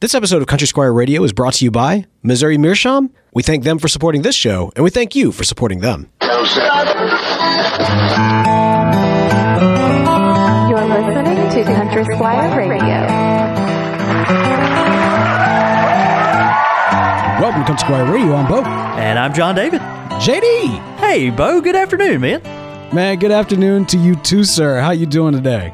This episode of Country Squire Radio is brought to you by Missouri Meerschaum. We thank them for supporting this show, and we thank you for supporting them. You're listening to Country Squire Radio. Welcome to Country Squire Radio. I'm Bo. And I'm John David. JD. Hey, Bo. Good afternoon, man. Man, good afternoon to you too, sir. How you doing today?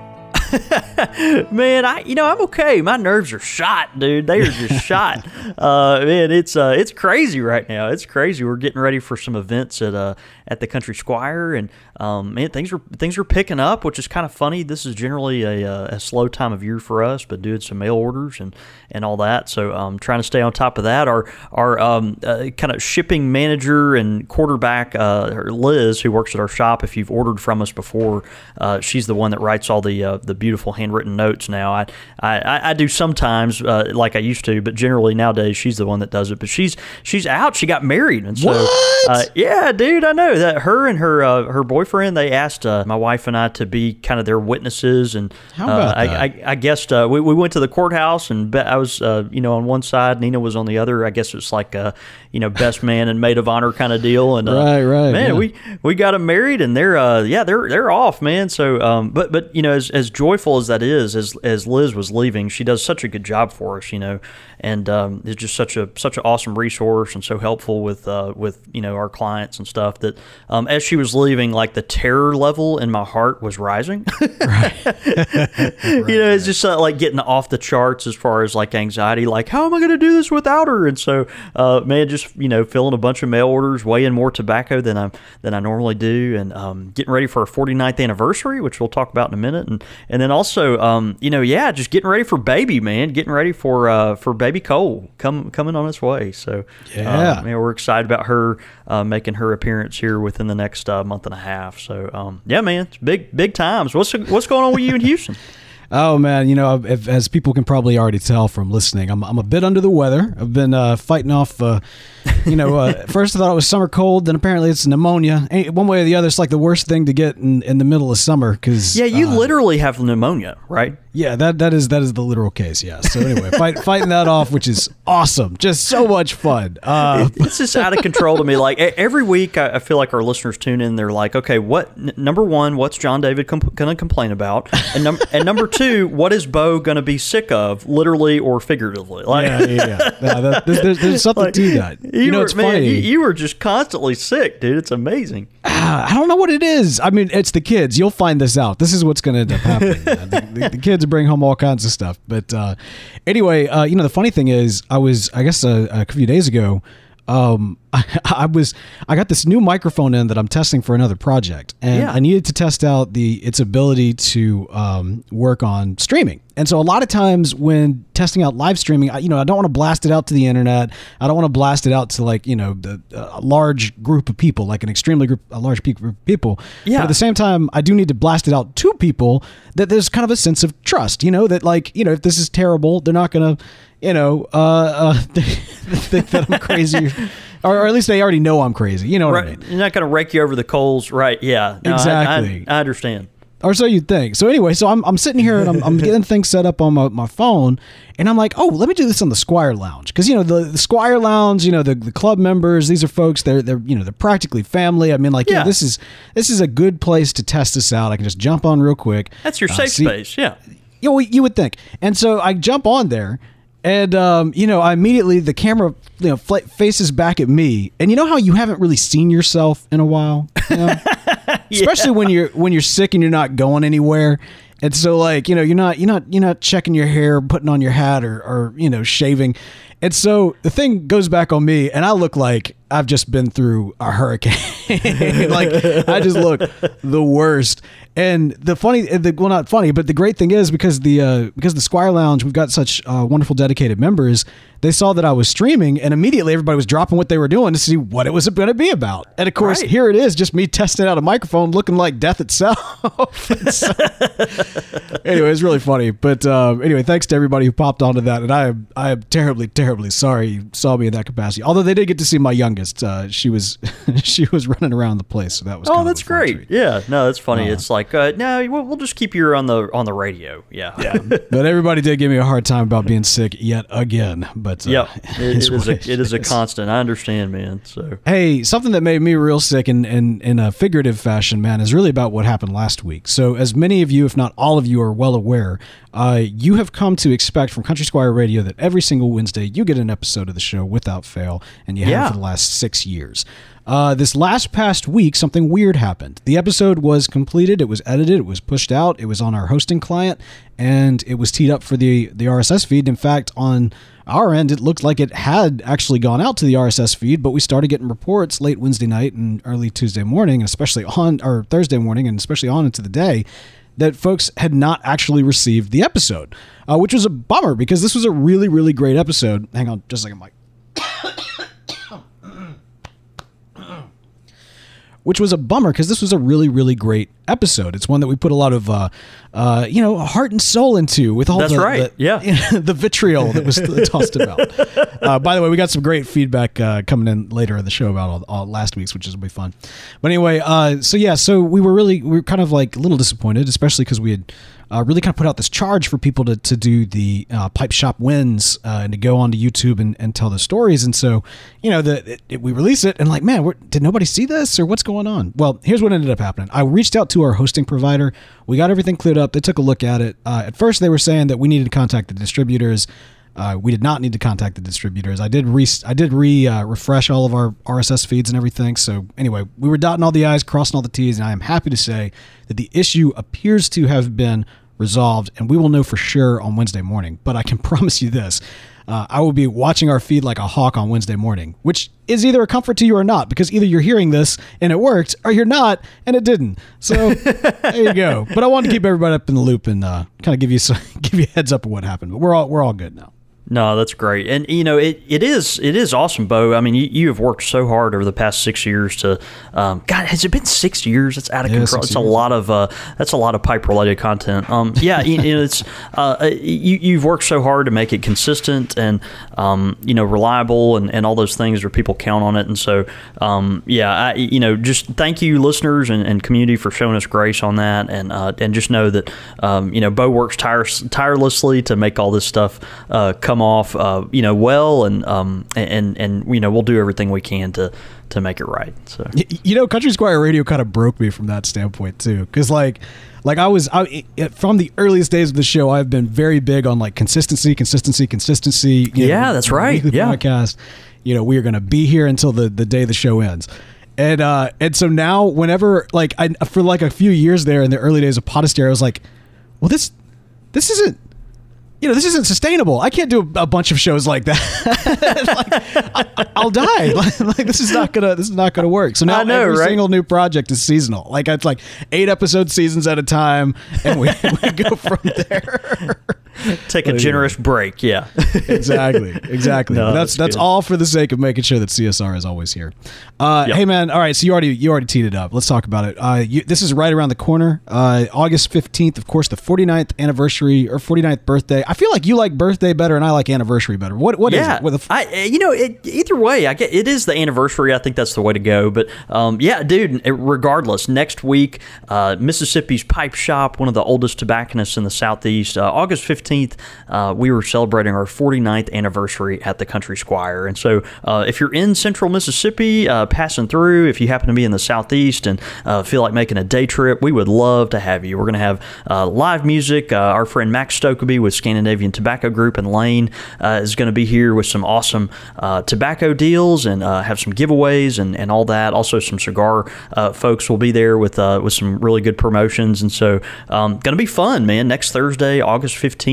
Man, I'm okay. My nerves are shot, dude. They are just shot. Man, it's crazy right now. It's crazy. We're getting ready for some events at the Country Squire, and man, things are picking up, which is kind of funny. This is generally a slow time of year for us, but doing some mail orders and all that. So trying to stay on top of that. Our kind of shipping manager and quarterback, Liz, who works at our shop. If you've ordered from us before, she's the one that writes all the beautiful handwritten notes now. I do sometimes like I used to, but generally nowadays she's the one that does it. But she's out. She got married, and so yeah, dude, I know that her and her boyfriend, they asked my wife and I to be kind of their witnesses, and how about that? I guess we went to the courthouse, and I was on one side, Nina was on the other. I guess it's like best man and maid of honor kind of deal, and right, man, yeah. we got them married, and they're off, man. So but as joyful as that is, as Liz was leaving, she does such a good job for us, and is just such an awesome resource and so helpful with our clients and stuff that as she was leaving, like the terror level in my heart was rising. Right. It's just like getting off the charts as far as like anxiety, like how am I going to do this without her? And so man, just filling a bunch of mail orders, weighing more tobacco than I normally do, and getting ready for our 49th anniversary, which we'll talk about in a minute, and then also just getting ready for baby, man, getting ready for baby Cole coming on its way. So yeah, man, we're excited about her making her appearance here within the next month and a half. So yeah, man, it's big times. What's going on with you in Houston? Oh man, as people can probably already tell from listening, I'm a bit under the weather. I've been fighting off. First I thought it was summer cold, then apparently it's pneumonia. One way or the other, it's like the worst thing to get in the middle of summer. Cause you literally have pneumonia, right? Yeah, that is the literal case. Yeah. So anyway, fighting that off, which is awesome, just so much fun. It's just out of control to me. Like every week, I feel like our listeners tune in. They're like, okay, number one, what's John David going to complain about, and number two, what is Bo going to be sick of, literally or figuratively? Like, yeah. There's something like, to that. It's funny. You were just constantly sick, dude. It's amazing. I don't know what it is. I mean, it's the kids. You'll find this out. This is what's going to end up happening. The kids bring home all kinds of stuff. But anyway, the funny thing is, I guess a few days ago, I got this new microphone in that I'm testing for another project, and I needed to test out its ability to work on streaming. And so a lot of times when testing out live streaming, I don't want to blast it out to the internet. I don't want to blast it out to a large group of people, like a large group of people. Yeah. But at the same time, I do need to blast it out to people that there's kind of a sense of trust, that if this is terrible, they're not going to, think that I'm crazy. Or at least they already know I'm crazy. You know what I mean? You're not going to rake you over the coals, right? Yeah. No, exactly. I understand. Or so you'd think. So anyway, so I'm sitting here and I'm getting things set up on my phone, and I'm like, oh, let me do this on the Squire Lounge, because the Squire Lounge, the club members, these are folks, they're practically family. I mean, this is a good place to test this out. I can just jump on real quick. That's your safe space, yeah. You would think. And so I jump on there. And, I immediately, the camera, faces back at me, and you know how you haven't really seen yourself in a while, especially when you're sick and you're not going anywhere. And so you're not checking your hair, putting on your hat or shaving. And so the thing goes back on me, and I look like I've just been through a hurricane. I just look the worst. And not funny, but the great thing is because the Squire Lounge, we've got such wonderful dedicated members they saw that I was streaming, and immediately everybody was dropping what they were doing to see what it was going to be about. And of course, here it is, just me testing out a microphone looking like death itself. So, anyway, it's really funny. But anyway, thanks to everybody who popped onto that. And I am terribly, terribly sorry you saw me in that capacity. Although they did get to see my youngest. She was running around the place. So that was that's great. Treat. Yeah, no, that's funny. It's like, no, we'll just keep you on the radio. Yeah. But everybody did give me a hard time about being sick yet again. But it is a constant. I understand, man. So hey, something that made me real sick in a figurative fashion, man, is really about what happened last week. So as many of you, if not all of you, are well aware, you have come to expect from Country Squire Radio that every single Wednesday you get an episode of the show without fail, and you have for the last 6 years. This last past week, something weird happened. The episode was completed, it was edited, it was pushed out, it was on our hosting client, and it was teed up for the RSS feed. In fact, on our end, it looked like it had actually gone out to the RSS feed, but we started getting reports late Wednesday night and early Tuesday morning, especially or Thursday morning, and especially on into the day, that folks had not actually received the episode, which was a bummer because this was a really, really great episode. Hang on just a second, Mike. Which was a bummer because this was a really, really great episode. It's one that we put a lot of, heart and soul into with all the vitriol that was tossed about. By the way, we got some great feedback coming in later in the show about all last week's, which is will be fun. But anyway, so we were kind of like a little disappointed, especially because we had really kind of put out this charge for people to do the Pipe Shop Wins and to go onto YouTube and tell the stories. And so, we release it and like, man, did nobody see this or what's going on? Well, here's what ended up happening. I reached out to our hosting provider. We got everything cleared up. They took a look at it. At first, they were saying that we needed to contact the distributors. We did not need to contact the distributors. I did refresh all of our RSS feeds and everything. So anyway, we were dotting all the I's, crossing all the T's, and I am happy to say that the issue appears to have been resolved, and we will know for sure on Wednesday morning. But I can promise you this. I will be watching our feed like a hawk on Wednesday morning, which is either a comfort to you or not, because either you're hearing this and it worked, or you're not and it didn't. So there you go. But I wanted to keep everybody up in the loop and kind of give you a heads up of what happened. But we're all good now. No, that's great. And, it is awesome, Bo. I mean, you have worked so hard over the past 6 years to, God, has it been 6 years? It's out of control. It's a lot of, that's a lot of pipe related content. It's, you've worked so hard to make it consistent and, reliable and all those things where people count on it. And so, just thank you listeners and community for showing us grace on that. And just know that, Bo works tirelessly to make all this stuff, come off well and we'll do everything we can to make it right. So Country Squire Radio kind of broke me from that standpoint too, because like I from the earliest days of the show, I've been very big on like consistency. That's right. Podcast, we are going to be here until the day the show ends. And so now whenever like for like a few years there in the early days of Podastery, I was like, well, this isn't, this isn't sustainable. I can't do a bunch of shows like that. I'll die. Like this is not gonna work. So now every single new project is seasonal. Like it's like 8 episode seasons at a time, and we go from there. Take a generous break. Yeah, exactly. No, that's all for the sake of making sure that CSR is always here. Hey man, all right. So you already teed it up. Let's talk about it. This is right around the corner. August 15th, of course, the 49th anniversary or 49th birthday. I feel like you like birthday better and I like anniversary better. What is it? Either way, it is the anniversary. I think that's the way to go. But dude, regardless, next week, Mississippi's Pipe Shop, one of the oldest tobacconists in the Southeast, August 15th, we were celebrating our 49th anniversary at the Country Squire. And so if you're in central Mississippi, passing through, if you happen to be in the Southeast and feel like making a day trip, we would love to have you. We're going to have live music. Our friend Max Stokeby with Scandinavian Tobacco Group and Lane is going to be here with some awesome tobacco deals and have some giveaways and all that. Also, some cigar folks will be there with some really good promotions. And so going to be fun, man. Next Thursday, August 15th,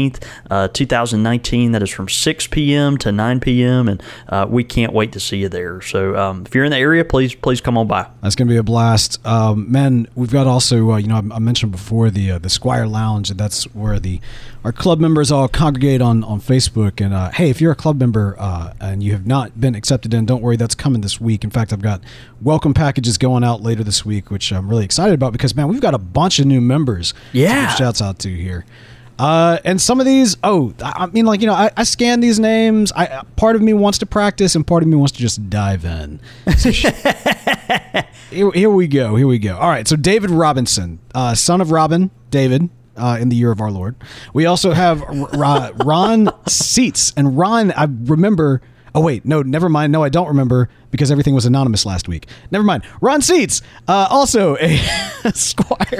15th, 2019. That is from 6 p.m. to 9 p.m., and we can't wait to see you there. So if you're in the area, please come on by. That's going to be a blast. Man, we've got also, I mentioned before the Squire Lounge. That's where our club members all congregate on Facebook. And hey, if you're a club member and you have not been accepted in, don't worry, that's coming this week. In fact, I've got welcome packages going out later this week, which I'm really excited about because, man, we've got a bunch of new members to give shouts out to here. And some of these, I scan these names. Part of me wants to practice and part of me wants to just dive in. So here we go. All right. So David Robinson, son of Robin, David, in the year of our Lord. We also have Ron Seitz. And Ron, I remember... Oh, wait, no, never mind. No, I don't remember because everything was anonymous last week. Never mind. Ron Seitz, also a Squire.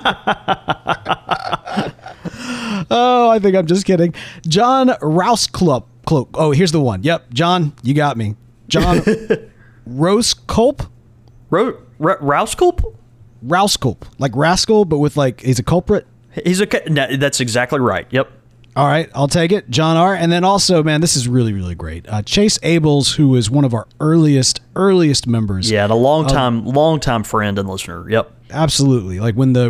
Oh, I think I'm just kidding. John Rousclop. Oh, here's the one. Yep, John, you got me. John Rousculp? Rousculp? Rousculp. Like rascal, but with he's a culprit? No, that's exactly right. Yep. All right, I'll take it. John R. And then also, man, this is really, really great. Chase Abels, who is one of our earliest members. Yeah, and a long time friend and listener. Yep. Absolutely. Like when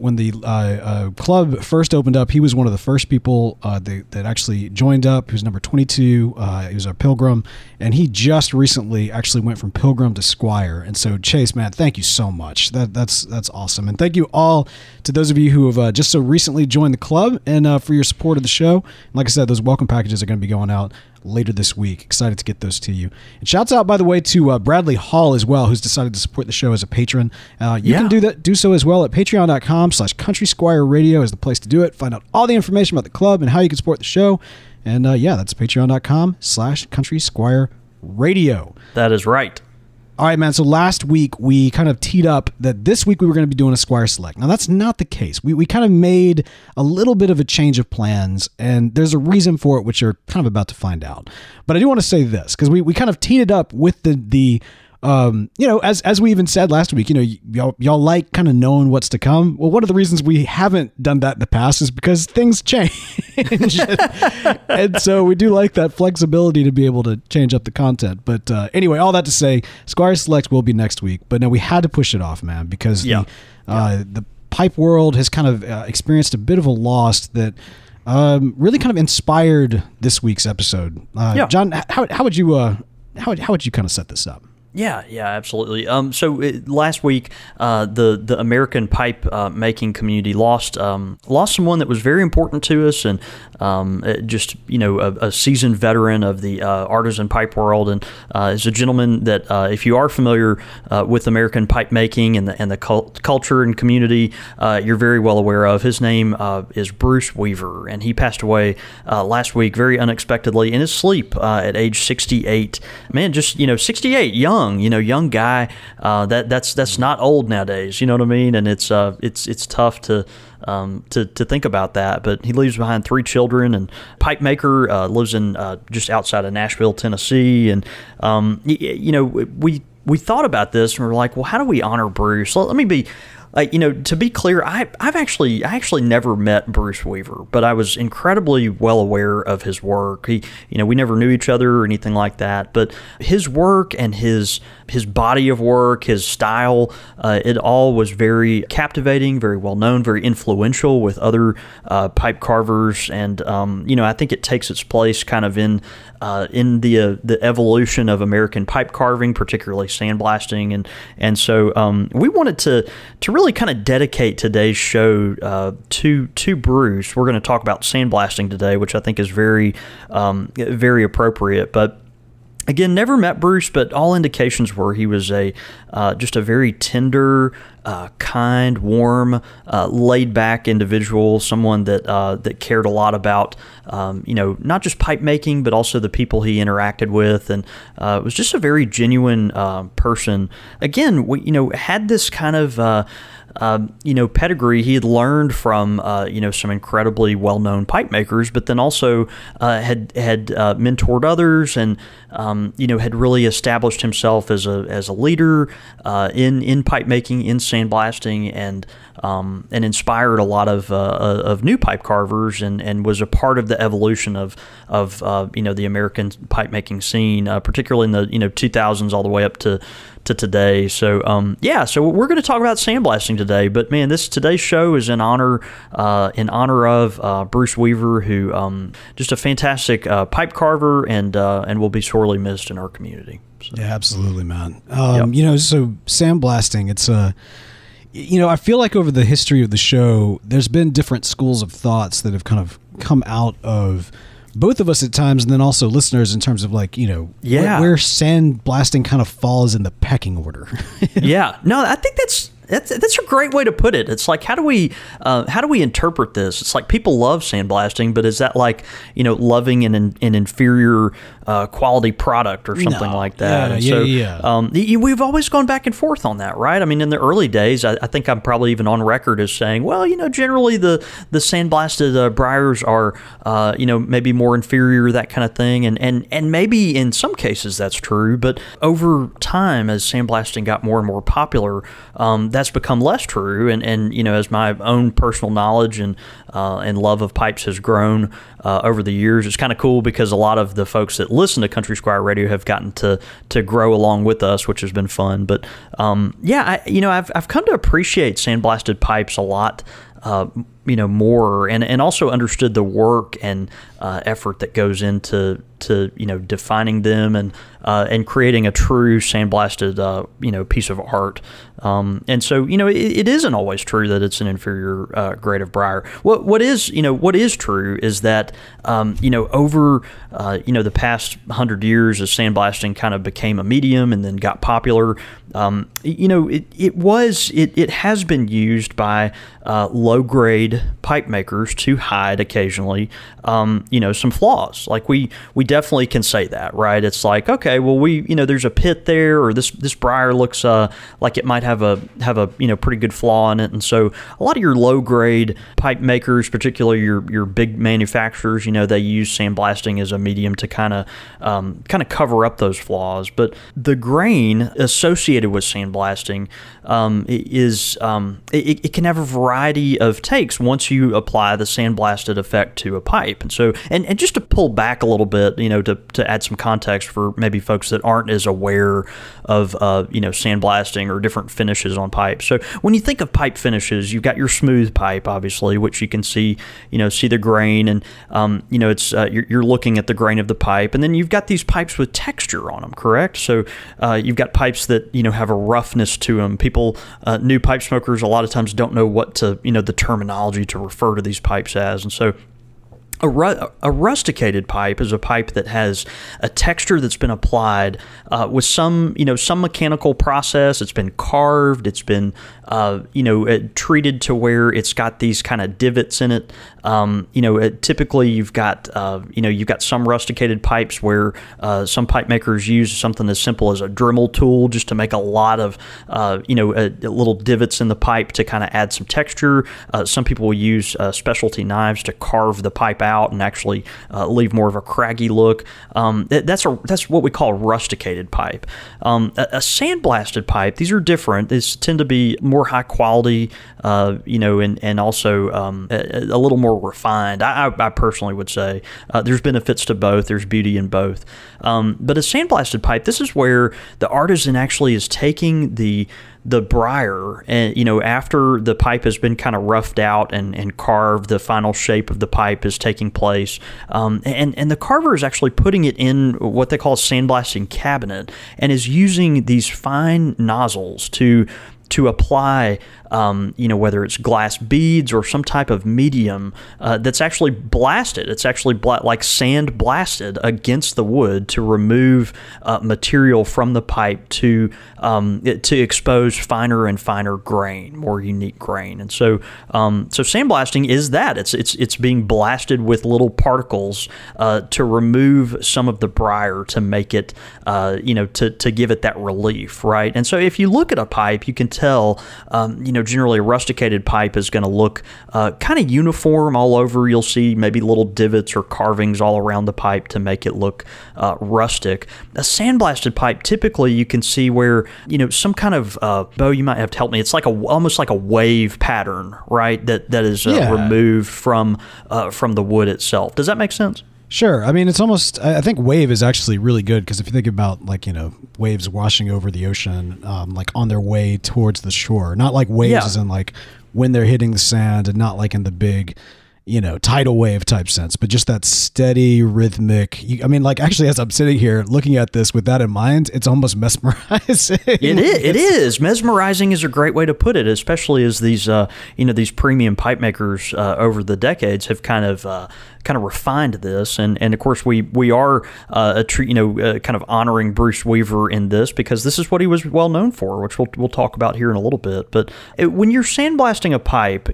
the club first opened up, he was one of the first people that actually joined up. He was number 22. He was our pilgrim, and he just recently actually went from pilgrim to squire. And so, Chase, man, thank you so much. That's awesome, and thank you all to those of you who have just so recently joined the club and for your support of the show. And like I said, those welcome packages are going to be going out later this week. Excited to get those to you. And shouts out, by the way, to Bradley Hall as well, who's decided to support the show as a patron. You can do so as well at patreon.com/Country Squire Radio is the place to do it. Find out all the information about the club and how you can support the show. And that's patreon.com/Country Squire Radio. That is right. All right, man. So last week we kind of teed up that this week we were going to be doing a Squire Select. Now that's not the case. We kind of made a little bit of a change of plans, and there's a reason for it, which you're kind of about to find out. But I do want to say this because we kind of teed it up with the as we even said last week, y'all like kind of knowing what's to come. Well, one of the reasons we haven't done that in the past is because things change. And so we do like that flexibility to be able to change up the content. But anyway, all that to say, Squire Select will be next week. But no, we had to push it off, man, because the pipe world has kind of experienced a bit of a loss that really kind of inspired this week's episode. John, how would you kind of set this up? Yeah, absolutely. So last week, the American pipe making community lost someone that was very important to us, and just a seasoned veteran of the artisan pipe world, and is a gentleman that if you are familiar with American pipe making and the culture and community, you're very well aware of. His name is Bruce Weaver, and he passed away last week very unexpectedly in his sleep at age 68. Man, just 68, young guy. That's not old nowadays. You know what I mean? And it's tough to think about that. But he leaves behind 3 children, and pipe maker, lives in just outside of Nashville, Tennessee. And we thought about this and we're like, well, how do we honor Bruce? Let me be. To be clear, I actually never met Bruce Weaver, but I was incredibly well aware of his work. We never knew each other or anything like that, but his work and his body of work, his style, it all was very captivating, very well known, very influential with other pipe carvers, and I think it takes its place kind of in the evolution of American pipe carving, particularly sandblasting, and so we wanted to really kind of dedicate today's show to Bruce. We're going to talk about sandblasting today, which I think is very very appropriate. But again, never met Bruce, but all indications were he was just a very tender, kind, warm, laid-back individual, someone that cared a lot about, not just pipe making, but also the people he interacted with, and was just a very genuine person. Again, we had this kind of pedigree. He had learned from some incredibly well-known pipe makers, but then also had mentored others, and had really established himself as a leader in pipe making, in sandblasting, and inspired a lot of new pipe carvers, and was a part of the evolution of the American pipe making scene, particularly in the 2000s all the way up to today. So so we're going to talk about sandblasting today. But man, today's show is in honor of Bruce Weaver, who just a fantastic pipe carver, and will be sorely missed in our community. So. Yeah, absolutely, man. So sandblasting, it's I feel like over the history of the show, there's been different schools of thoughts that have kind of come out of both of us at times, and then also listeners, in terms of where sandblasting kind of falls in the pecking order. Yeah. No, I think that's a great way to put it. It's like, how do we interpret this? It's like, people love sandblasting, but is that like, loving an inferior quality product or something like that? We've always gone back and forth on that, right? I mean, in the early days, I think I'm probably even on record as saying, well, generally the sandblasted briars are, maybe more inferior, that kind of thing. And maybe in some cases that's true, but over time, as sandblasting got more and more popular, that's become less true, and as my own personal knowledge and love of pipes has grown over the years, it's kind of cool because a lot of the folks that listen to Country Squire Radio have gotten to grow along with us, which has been fun. But I've come to appreciate sandblasted pipes a lot. More, and also understood the work and effort that goes into defining them and creating a true sandblasted piece of art. And so it isn't always true that it's an inferior grade of briar. What is true is that over the past 100 years, as sandblasting kind of became a medium and then got popular, it has been used by low grade pipe makers to hide occasionally some flaws. Like we definitely can say that, right? It's like, okay, well, there's a pit there, or this briar looks like it might have a pretty good flaw in it. And so a lot of your low grade pipe makers, particularly your big manufacturers, they use sandblasting as a medium to kind of cover up those flaws. But the grain associated with sandblasting it can have a variety of takes once you apply the sandblasted effect to a pipe. And so, and just to pull back a little bit, to add some context for maybe folks that aren't as aware of sandblasting or different finishes on pipes. So when you think of pipe finishes, you've got your smooth pipe, obviously, which you can see the grain, and it's you're looking at the grain of the pipe, and then you've got these pipes with texture on them, correct? So you've got pipes that have a roughness to them. People, new pipe smokers, a lot of times don't know what to the terminology to refer to these pipes as, and so a rusticated pipe is a pipe that has a texture that's been applied with some mechanical process. It's been carved. It's been treated to where it's got these kind of divots in it. Typically you've got some rusticated pipes where some pipe makers use something as simple as a Dremel tool just to make a lot of little divots in the pipe to kind of add some texture. Some people will use specialty knives to carve the pipe out and actually leave more of a craggy look. That's what we call a rusticated pipe. A sandblasted pipe, these are different. These tend to be more high quality, and also a little more refined. I personally would say there's benefits to both. There's beauty in both. But a sandblasted pipe, this is where the artisan actually is taking the briar, and after the pipe has been kind of roughed out and carved, the final shape of the pipe is taking place, and the carver is actually putting it in what they call a sandblasting cabinet, and is using these fine nozzles to apply, whether it's glass beads or some type of medium that's actually blasted. It's actually like sand blasted against the wood to remove material from the pipe to expose finer and finer grain, more unique grain. And so sandblasting is that. It's being blasted with little particles to remove some of the briar to make it, to give it that relief, right? And so if you look at a pipe, you can tell, generally a rusticated pipe is going to look kind of uniform all over. You'll see maybe little divots or carvings all around the pipe to make it look rustic. A sandblasted pipe, typically you can see where, some kind of, Bo, you might have to help me. It's like almost like a wave pattern, right? That is removed from the wood itself. Does that make sense? Sure. I mean, it's almost, I think wave is actually really good because if you think about waves washing over the ocean, like on their way towards the shore, not like waves as in like when they're hitting the sand and not like in the big, tidal wave type sense, but just that steady rhythmic. Actually, as I'm sitting here looking at this with that in mind, it's almost mesmerizing. It is. Mesmerizing is a great way to put it, especially as these, these premium pipe makers over the decades have kind of refined this, and of course we are kind of honoring Bruce Weaver in this because this is what he was well known for, which we'll talk about here in a little bit. But when you're sandblasting a pipe,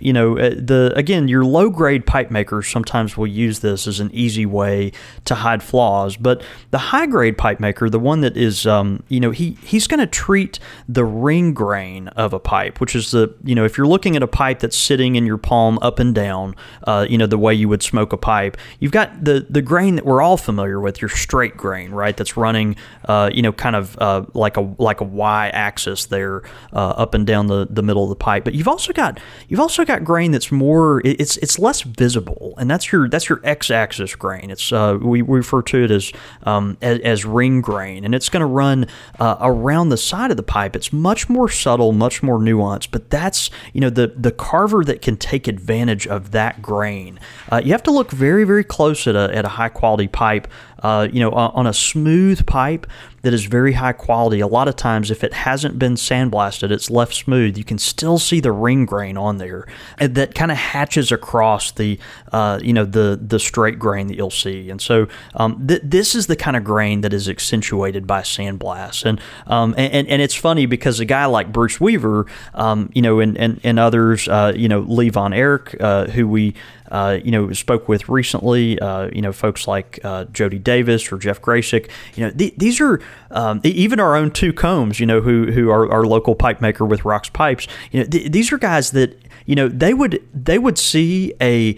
your low grade pipe makers sometimes will use this as an easy way to hide flaws, but the high grade pipe maker, the one that is he's going to treat the ring grain of a pipe, which is if you're looking at a pipe that's sitting in your palm up and down, the way you would smoke a pipe. You've got the grain that we're all familiar with, your straight grain, right? That's running, kind of like a y-axis there, up and down the middle of the pipe. But you've also got grain that's more, it's less visible, and that's your x-axis grain. It's we refer to it as ring grain, and it's going to run around the side of the pipe. It's much more subtle, much more nuanced. But that's the carver that can take advantage of that grain. You have to look very, very close at a high quality pipe. On a smooth pipe that is very high quality, a lot of times if it hasn't been sandblasted, it's left smooth, you can still see the ring grain on there that kind of hatches across the straight grain that you'll see. And so this is the kind of grain that is accentuated by sandblast. And it's funny because a guy like Bruce Weaver, and others, Lee Von Erich, who we spoke with recently, folks like Jody Davis or Jeff Graysick, these are even our own Two Combs, who are our local pipe maker with Rocks Pipes. These are guys that they would see a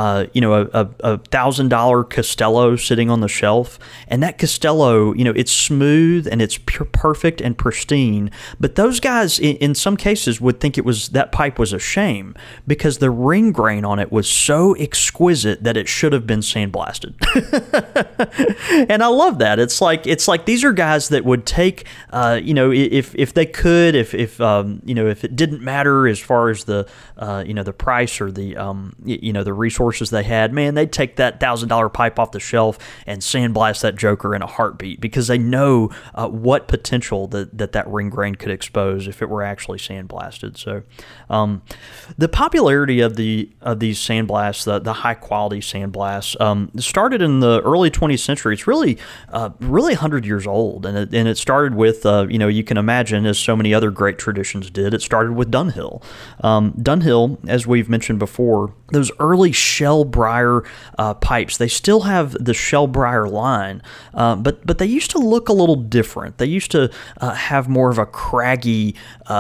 $1,000 Castello sitting on the shelf, and that Castello, it's smooth and it's perfect and pristine. But those guys, in some cases, would think that pipe was a shame because the ring grain on it was so exquisite that it should have been sandblasted. And I love that. It's like these are guys that would take, if they could, if it didn't matter as far as the price or the resources they had, man, they'd take that $1,000 pipe off the shelf and sandblast that joker in a heartbeat because they know what potential that ring grain could expose if it were actually sandblasted. So the popularity of these sandblasts, the high quality sandblasts, started in the early 20th century. It's really 100 years old, and it started with you can imagine, as so many other great traditions did, it started with Dunhill. Dunhill, as we've mentioned before, those early shell briar pipes, they still have the shell briar line, but they used to look a little different. They used to have more of a craggy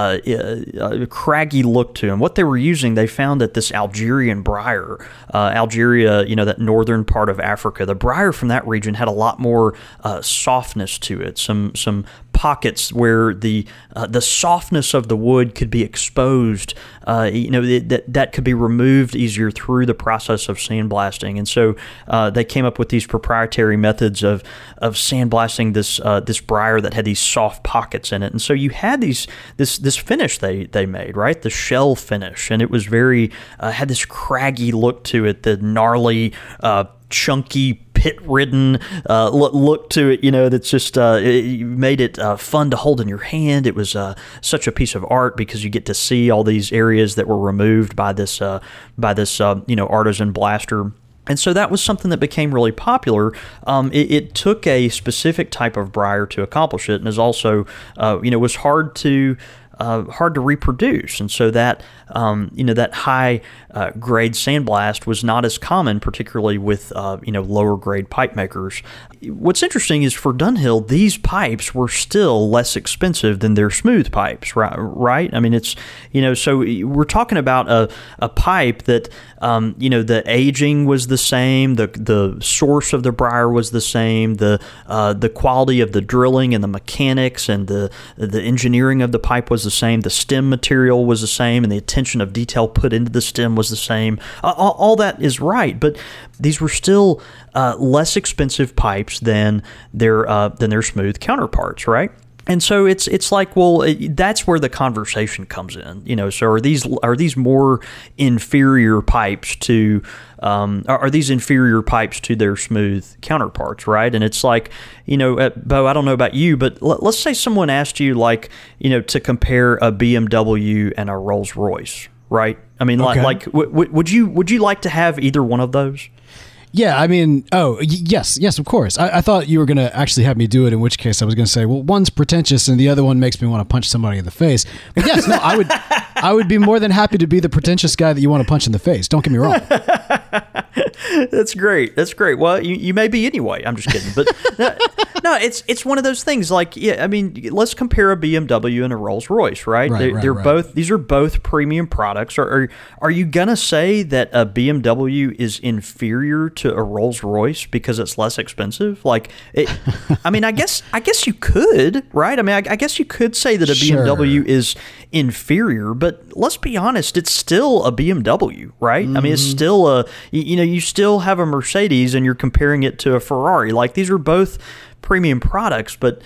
look to them. What they were using, they found that this Algerian briar, Algeria, that northern part of Africa, the briar from that region had a lot more softness to it. Some pockets where the softness of the wood could be exposed. That could be removed easier through the process of sandblasting, and so they came up with these proprietary methods of sandblasting this briar that had these soft pockets in it. And so you had this finish they made, right? The shell finish, and it was very had this craggy look to it, the gnarly, chunky, pit-ridden look to it, that's just it made it fun to hold in your hand. It was such a piece of art because you get to see all these areas that were removed by this artisan blaster. And so that was something that became really popular. It took a specific type of briar to accomplish it, and is also was hard to hard to reproduce, and so that that high grade sandblast was not as common, particularly with lower grade pipe makers. What's interesting is for Dunhill, these pipes were still less expensive than their smooth pipes, right? I mean, it's so we're talking about a pipe that the aging was the same, the source of the briar was the same, the quality of the drilling and the mechanics and the engineering of the pipe was the same, the stem material was the same, and the attention of detail put into the stem was the same. All that is right, but these were still less expensive pipes than their smooth counterparts, right? And so it's like, well, that's where the conversation comes in, So are these more inferior pipes to are these inferior pipes to their smooth counterparts, right? And it's like, Bo, I don't know about you, but let's say someone asked you, like, to compare a BMW and a Rolls Royce, right? I mean, okay. Would you like to have either one of those? Yeah, I mean, yes, of course. I thought you were going to actually have me do it, in which case I was going to say, well, one's pretentious and the other one makes me want to punch somebody in the face. But yes, no, I would be more than happy to be the pretentious guy that you want to punch in the face. Don't get me wrong. That's great. Well, you may be anyway. I'm just kidding. But no, it's one of those things. Like, yeah, I mean, let's compare a BMW and a Rolls Royce, right? They're both. These are both premium products. Are you gonna say that a BMW is inferior to a Rolls Royce because it's less expensive? Like, I mean, I guess you could, right? I mean, I guess you could say that a BMW is inferior, but let's be honest, it's still a BMW, right? Mm-hmm. I mean, it's still you still have a Mercedes and you're comparing it to a Ferrari. Like, these are both premium products, but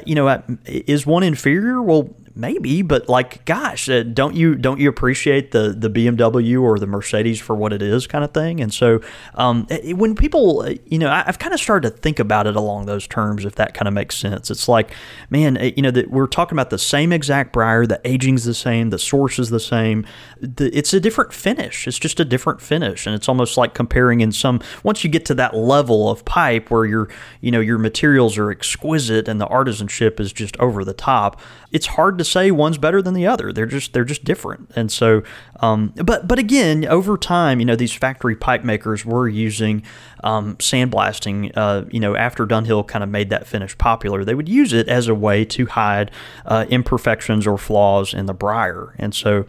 is one inferior? Well, maybe, but like, gosh, don't you appreciate the BMW or the Mercedes for what it is, kind of thing? And so when people, I've kind of started to think about it along those terms, if that kind of makes sense. It's like, man, that we're talking about the same exact briar, the aging's the same, the source is the same. It's a different finish. It's just a different finish, and it's almost like comparing once you get to that level of pipe where your materials are exquisite and the artisanship is just over the top, it's hard to say one's better than the other. They're just different. And so, but again, over time, these factory pipe makers were using sandblasting. After Dunhill kind of made that finish popular, they would use it as a way to hide imperfections or flaws in the briar. And so,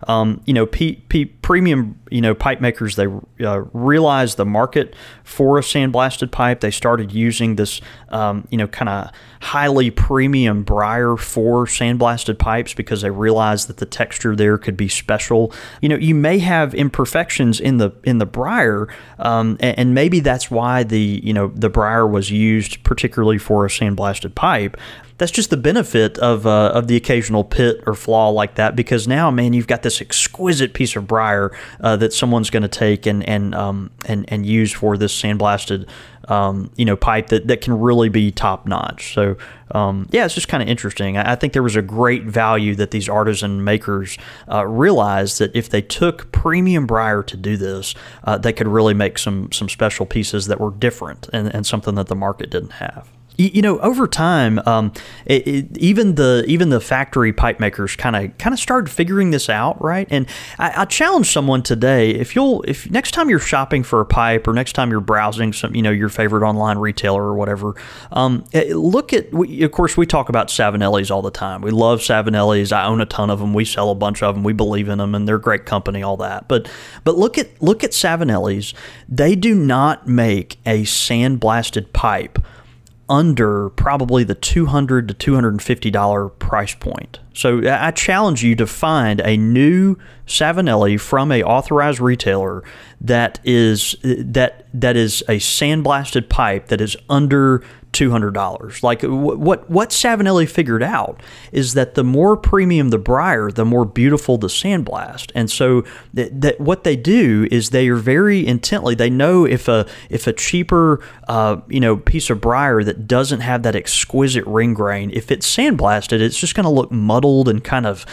premium pipe makers, they realized the market for a sandblasted pipe. They started using this kind of highly premium briar for sandblasted pipes because they realized that the texture there could be special. You may have imperfections in the briar, and maybe that's why the briar was used particularly for a sandblasted pipe. That's just the benefit of the occasional pit or flaw like that, because now, man, you've got this exquisite piece of briar that someone's going to take and use for this sandblasted pipe that can really be top notch. So it's just kind of interesting. I think there was a great value that these artisan makers realized that if they took premium briar to do this, they could really make some special pieces that were different and something that the market didn't have. Over time, even the factory pipe makers kind of started figuring this out, right? And I challenge someone today, if next time you're shopping for a pipe or next time you're browsing some, your favorite online retailer or whatever, look at. Of course, we talk about Savinellis all the time. We love Savinellis. I own a ton of them. We sell a bunch of them. We believe in them, and they're a great company. All that, but look at Savinellis. They do not make a sandblasted pipe under probably the $200 to $250 price point. So I challenge you to find a new Savinelli from a authorized retailer that is a sandblasted pipe that is under $200. Like what Savinelli figured out is that the more premium the briar, the more beautiful the sandblast. And so that what they do is they are very intently, they know if a cheaper piece of briar that doesn't have that exquisite ring grain, if it's sandblasted, it's just going to look muddled and kind of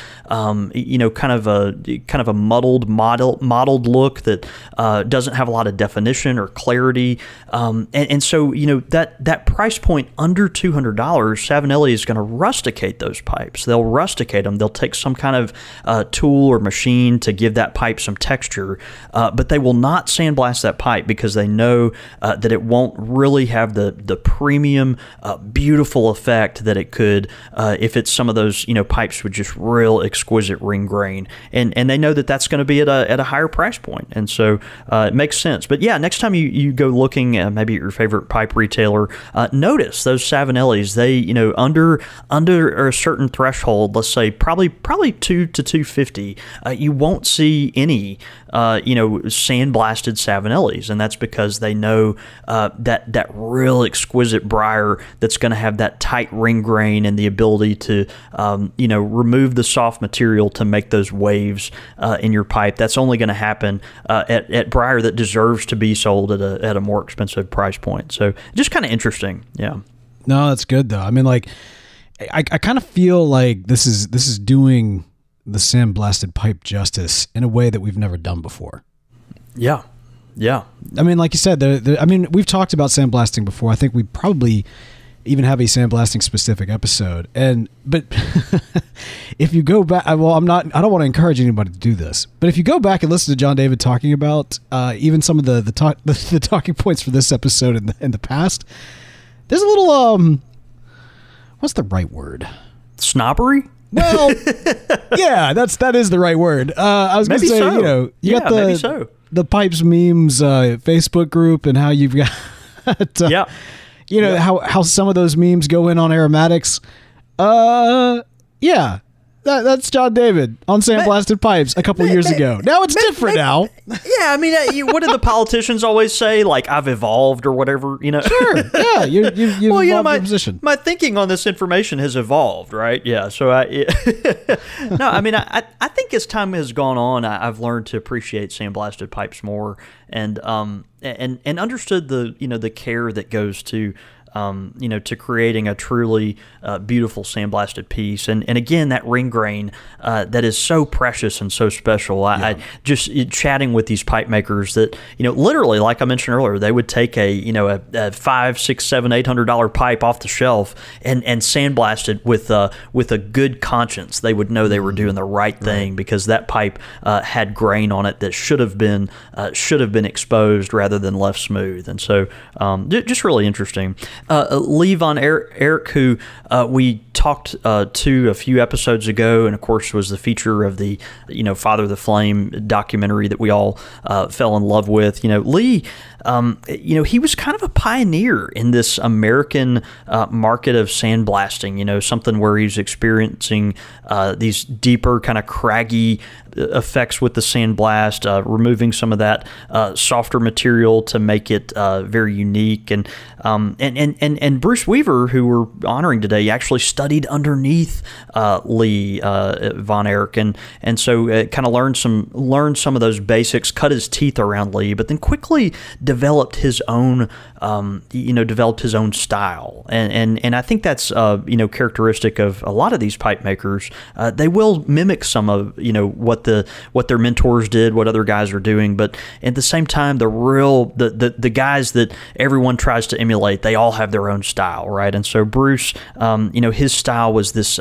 a mottled look that doesn't have a lot of definition or clarity. And so that price price point under $200, Savinelli is going to rusticate those pipes. They'll rusticate them. They'll take some kind of tool or machine to give that pipe some texture, but they will not sandblast that pipe because they know that it won't really have the premium, beautiful effect that it could if it's some of those pipes with just real exquisite ring grain, and they know that that's going to be at a higher price point, and so it makes sense. But yeah, next time you go looking maybe at your favorite pipe retailer, notice those Savinellis. They under a certain threshold, let's say probably $200 to $250, you won't see any sandblasted Savinellis, and that's because they know that real exquisite briar that's going to have that tight ring grain and the ability to remove the soft material to make those waves in your pipe. That's only going to happen at briar that deserves to be sold at a more expensive price point. So just kind of interesting. Yeah. No, that's good though. I mean, like, I kind of feel like this is doing the sandblasted pipe justice in a way that we've never done before. Yeah. Yeah. I mean, like you said, we've talked about sandblasting before. I think we probably even have a sandblasting specific episode. But if you go back, I don't want to encourage anybody to do this, but if you go back and listen to John David talking about even some of the talking points for this episode in the past, there's a little, what's the right word? Snobbery? Well, yeah, that is the right word. I was going to say, so. You got the Pipes Memes Facebook group, and how you've got, how some of those memes go in on aromatics. Yeah. That's John David on sandblasted pipes a couple years ago. Now it's different now. Yeah, I mean, what do the politicians always say? Like, I've evolved or whatever, Sure, yeah, you've evolved your position. My thinking on this information has evolved, right? Yeah, so I think as time has gone on, I've learned to appreciate sandblasted pipes more, and understood the care that goes to to creating a truly beautiful sandblasted piece. And again, that ring grain that is so precious and so special. I just chatting with these pipe makers that, literally, like I mentioned earlier, they would take a $500, $600, $700, $800 pipe off the shelf and sandblast it with a good conscience. They would know they were doing the right thing because that pipe had grain on it that should have been exposed rather than left smooth. And so just really interesting. Lee Von Erich, who we talked to a few episodes ago, and of course was the feature of the Father of the Flame documentary that we all fell in love with. Lee, he was kind of a pioneer in this American market of sandblasting. Something where he's experiencing these deeper, kind of craggy effects with the sandblast, removing some of that softer material to make it very unique. And Bruce Weaver, who we're honoring today, actually studied underneath Lee Von Erich, and so kind of learned some of those basics, cut his teeth around Lee, but then quickly developed his own style, and I think that's characteristic of a lot of these pipe makers. They will mimic some of what their mentors did, what other guys are doing, but at the same time, the guys that everyone tries to emulate, they all have their own style, right? And so Bruce, his style was this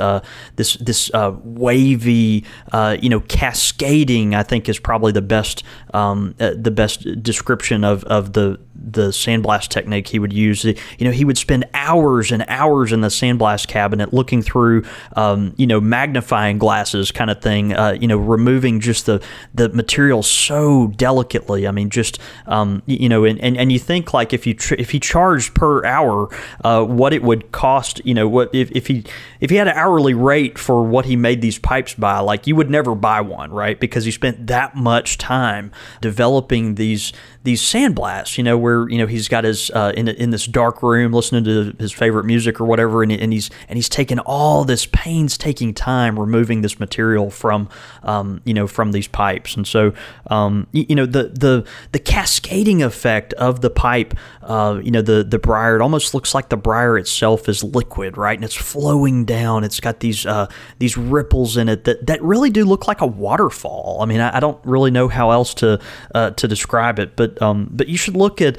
wavy, cascading. I think is probably the best description of the sandblast technique he would use. He would spend hours and hours in the sandblast cabinet looking through, magnifying glasses kind of thing, removing just the material so delicately. I mean, just, and you think like if he charged per hour, what it would cost, what if he had an hourly rate for what he made these pipes by, like you would never buy one, right? Because he spent that much time developing these sandblasts, where he's got his in this dark room listening to his favorite music or whatever, and he's taken all this painstaking time removing this material from these pipes, and so the cascading effect of the pipe, the briar, it almost looks like the briar itself is liquid, right? And it's flowing down. It's got these ripples in it that really do look like a waterfall. I mean, I don't really know how else to describe it, but you should look at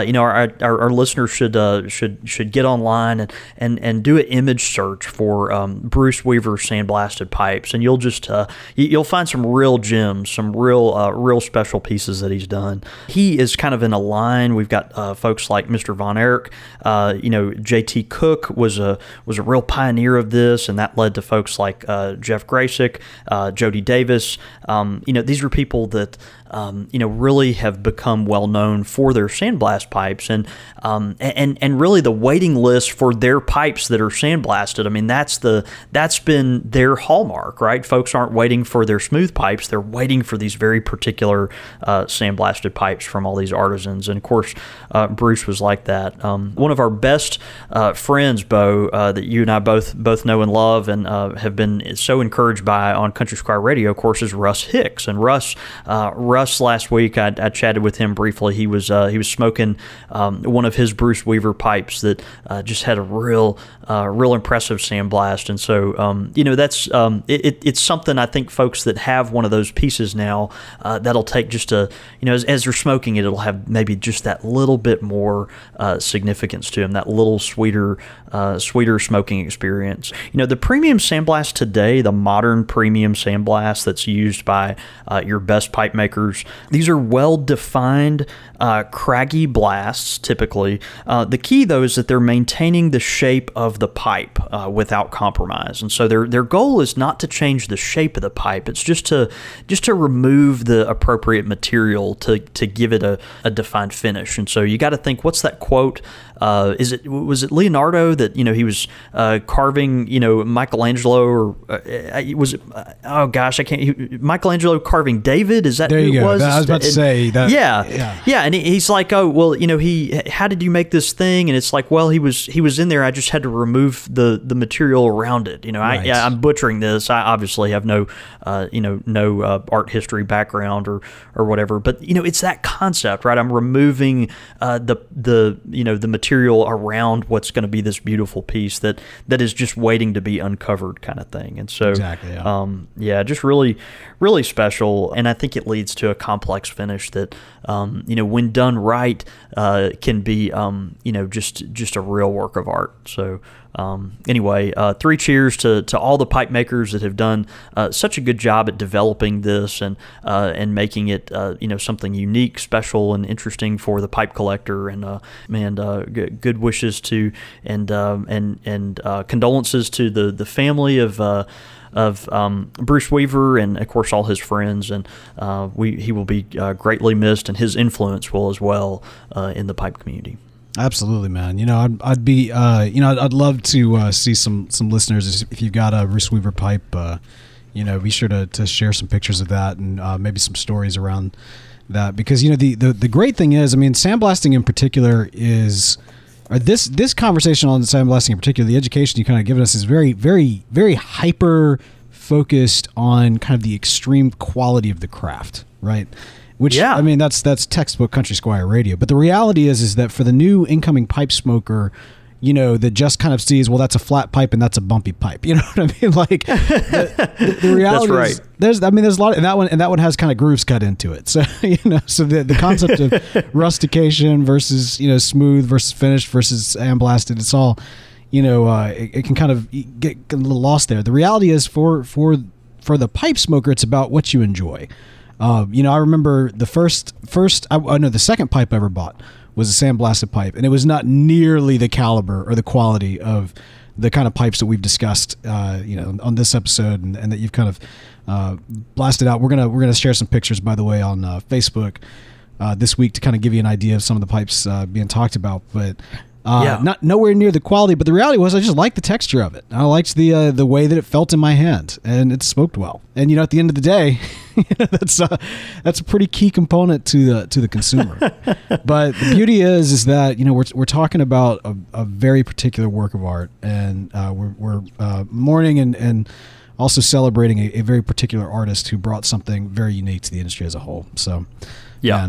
our listeners should get online and do an image search for Bruce Weaver sandblasted pipes, and you'll just you'll find some real gems, some real special pieces that he's done. He is kind of in a line. We've got folks like Mr. Von Erich. J.T. Cook was a real pioneer of this, and that led to folks like Jeff Grasick, Jody Davis. These are people that really have become well known for their sandblast pipes, and really the waiting list for their pipes that are sandblasted. I mean, that's been their hallmark, right? Folks aren't waiting for their smooth pipes; they're waiting for these very particular sandblasted pipes from all these artisans. And of course, Bruce was like that. One of our best friends, Bo, that you and I both know and love, and have been so encouraged by on Country Squire Radio, of course, is Russ Hicks. And Russ last week, I chatted with him briefly. He was smoking one of his Bruce Weaver pipes that just had a real impressive sandblast. And so that's it's something I think folks that have one of those pieces now that'll take just as they're smoking it, it'll have maybe just that little bit more significance to them, that little sweeter smoking experience. The premium sandblast today, the modern premium sandblast that's used by your best pipe makers, these are well-defined, craggy blasts, typically. The key, though, is that they're maintaining the shape of the pipe without compromise. And so their goal is not to change the shape of the pipe. It's just to remove the appropriate material to give it a defined finish. And so you got to think, what's that quote? Was it Leonardo that he was carving Michelangelo, or was it oh gosh, I can't, Michelangelo carving David? Is that there who you it go. was? I was about to say that. Yeah, and he's like, oh well, how did you make this thing? And it's like, well, he was in there. I just had to remove the material around it. Right. I'm butchering this. I obviously have no art history background or whatever, but it's that concept, right? I'm removing the material around what's going to be this beautiful piece that is just waiting to be uncovered, kind of thing. And so exactly, just really, really special. And I think it leads to a complex finish that when done right can be just a real work of art. So anyway, 3 cheers to all the pipe makers that have done such a good job at developing this and making it something unique, special, and interesting for the pipe collector. And good wishes to and condolences to the family of Bruce Weaver and of course all his friends, and he will be greatly missed, and his influence will as well in the pipe community. Absolutely, man. I'd be, I'd love to see some listeners, if you've got a Bruce Weaver pipe, be sure to share some pictures of that and maybe some stories around that, because the great thing is, sandblasting in particular is, or this conversation on sandblasting in particular, the education you kind of given us is very, very, very hyper focused on kind of the extreme quality of the craft, right? Which, yeah. That's textbook Country Squire Radio. But the reality is that for the new incoming pipe smoker, that just kind of sees, well, that's a flat pipe and that's a bumpy pipe. You know what I mean? Like the reality that's is, right. there's a lot, and that one has kind of grooves cut into it. So so the concept of rustication versus smooth versus finished versus sandblasted, it's all it can kind of get a little lost there. The reality is for the pipe smoker, it's about what you enjoy. I remember the second pipe I ever bought was a sandblasted pipe, and it was not nearly the caliber or the quality of the kind of pipes that we've discussed, on this episode, and that you've kind of blasted out. We're gonna share some pictures, by the way, on Facebook this week to kind of give you an idea of some of the pipes being talked about, but. Not nowhere near the quality, but the reality was I just liked the texture of it. I liked the way that it felt in my hand, and it smoked well. And at the end of the day, that's a pretty key component to the consumer. But the beauty is that we're talking about a very particular work of art, and we're mourning and also celebrating a very particular artist who brought something very unique to the industry as a whole. So, yeah. Man,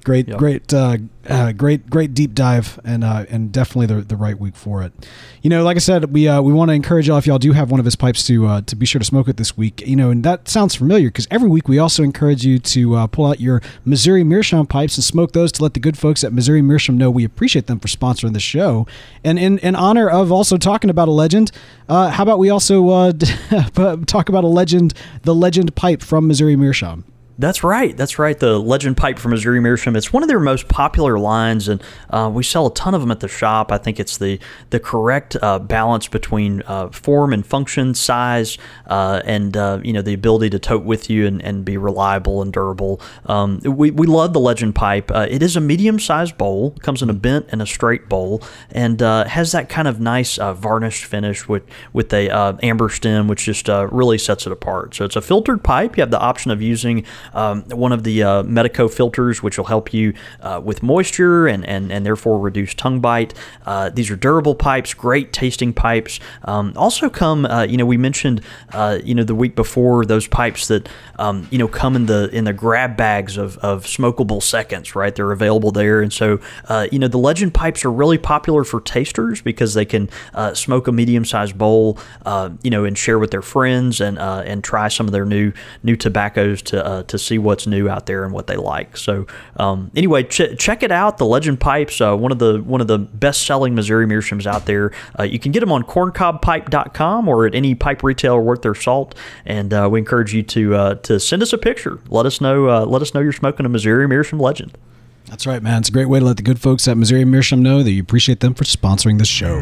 Great, Yep. great deep dive, and definitely the right week for it. Like I said, we want to encourage y'all, if y'all do have one of his pipes, to be sure to smoke it this week. And that sounds familiar because every week we also encourage you to pull out your Missouri Meerschaum pipes and smoke those to let the good folks at Missouri Meerschaum know we appreciate them for sponsoring the show. And in honor of also talking about a legend, how about we also talk about the legend pipe from Missouri Meerschaum? That's right. The Legend Pipe from Missouri Meerschaum. It's one of their most popular lines, and we sell a ton of them at the shop. I think it's the correct balance between form and function, size, and the ability to tote with you and be reliable and durable. We love the Legend Pipe. It is a medium-sized bowl. It comes in a bent and a straight bowl, and has that kind of nice varnished finish with a amber stem, which just really sets it apart. So it's a filtered pipe. You have the option of using one of the Medico filters, which will help you with moisture and therefore reduce tongue bite. These are durable pipes, great tasting pipes. Also come, we mentioned, the week before, those pipes that, come in the grab bags of smokable seconds, right? They're available there. And so, the Legend pipes are really popular for tasters because they can smoke a medium-sized bowl, and share with their friends and try some of their new tobaccos to see what's new out there and what they like. So anyway, check it out. The Legend pipes, one of the best-selling Missouri Meerschaums out there. You can get them on corncobpipe.com or at any pipe retailer worth their salt. And we encourage you to send us a picture. Let us know you're smoking a Missouri Meerschaum Legend. That's right, man. It's a great way to let the good folks at Missouri Meerschaum know that you appreciate them for sponsoring the show.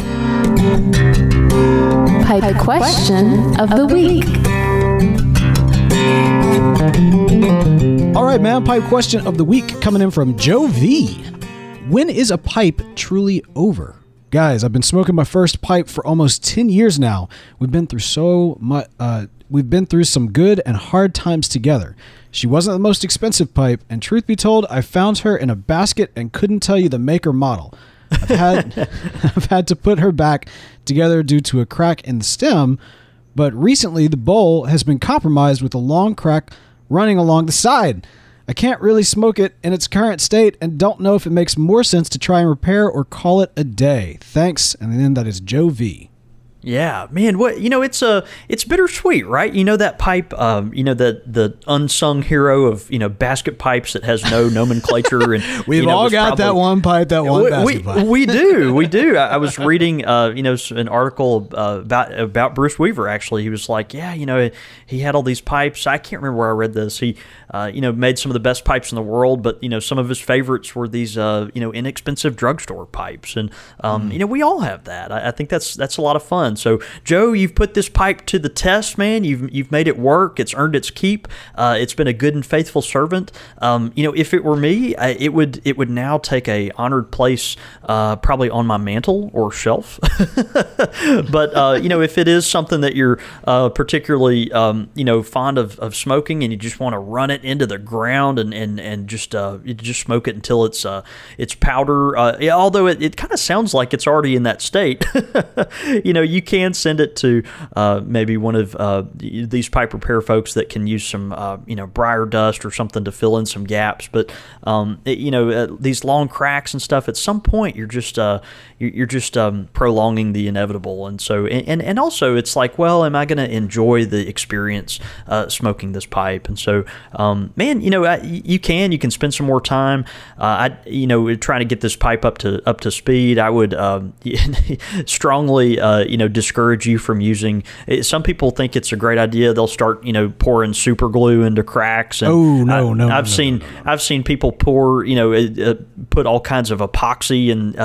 Pipe question of the week. All right, man. Pipe question of the week coming in from Joe V. When is a pipe truly over? Guys, I've been smoking my first pipe for almost 10 years now. We've been through some good and hard times together. She wasn't the most expensive pipe, and truth be told, I found her in a basket and couldn't tell you the make or model. I've had to put her back together due to a crack in the stem, but recently the bowl has been compromised with a long crack running along the side. I can't really smoke it in its current state and don't know if it makes more sense to try and repair or call it a day. Thanks. And then that is Joe V. Yeah, man, it's bittersweet, right? That pipe, the unsung hero of, basket pipes that has no nomenclature. And we've all got that one pipe, basket pipe. We do. I was reading, an article about Bruce Weaver, actually. He was like, he had all these pipes. I can't remember where I read this. He, made some of the best pipes in the world, but, some of his favorites were these, inexpensive drugstore pipes. And, we all have that. I think that's a lot of fun. So, Joe, you've put this pipe to the test, man. You've made it work. It's earned its keep. It's been a good and faithful servant. If it were me, it would now take a honored place, probably on my mantle or shelf. But if it is something that you're particularly fond of smoking, and you just want to run it into the ground and just smoke it until it's powder. Although it kind of sounds like it's already in that state. You can send it to maybe one of these pipe repair folks that can use some briar dust or something to fill in some gaps. But these long cracks and stuff, at some point you're just prolonging the inevitable. And so and also it's like, well, am I going to enjoy the experience smoking this pipe? And so man, you can spend some more time trying to get this pipe up to speed. I would strongly discourage you from using. Some people think it's a great idea. They'll start pouring super glue into cracks. And I've seen people pour put all kinds of epoxy and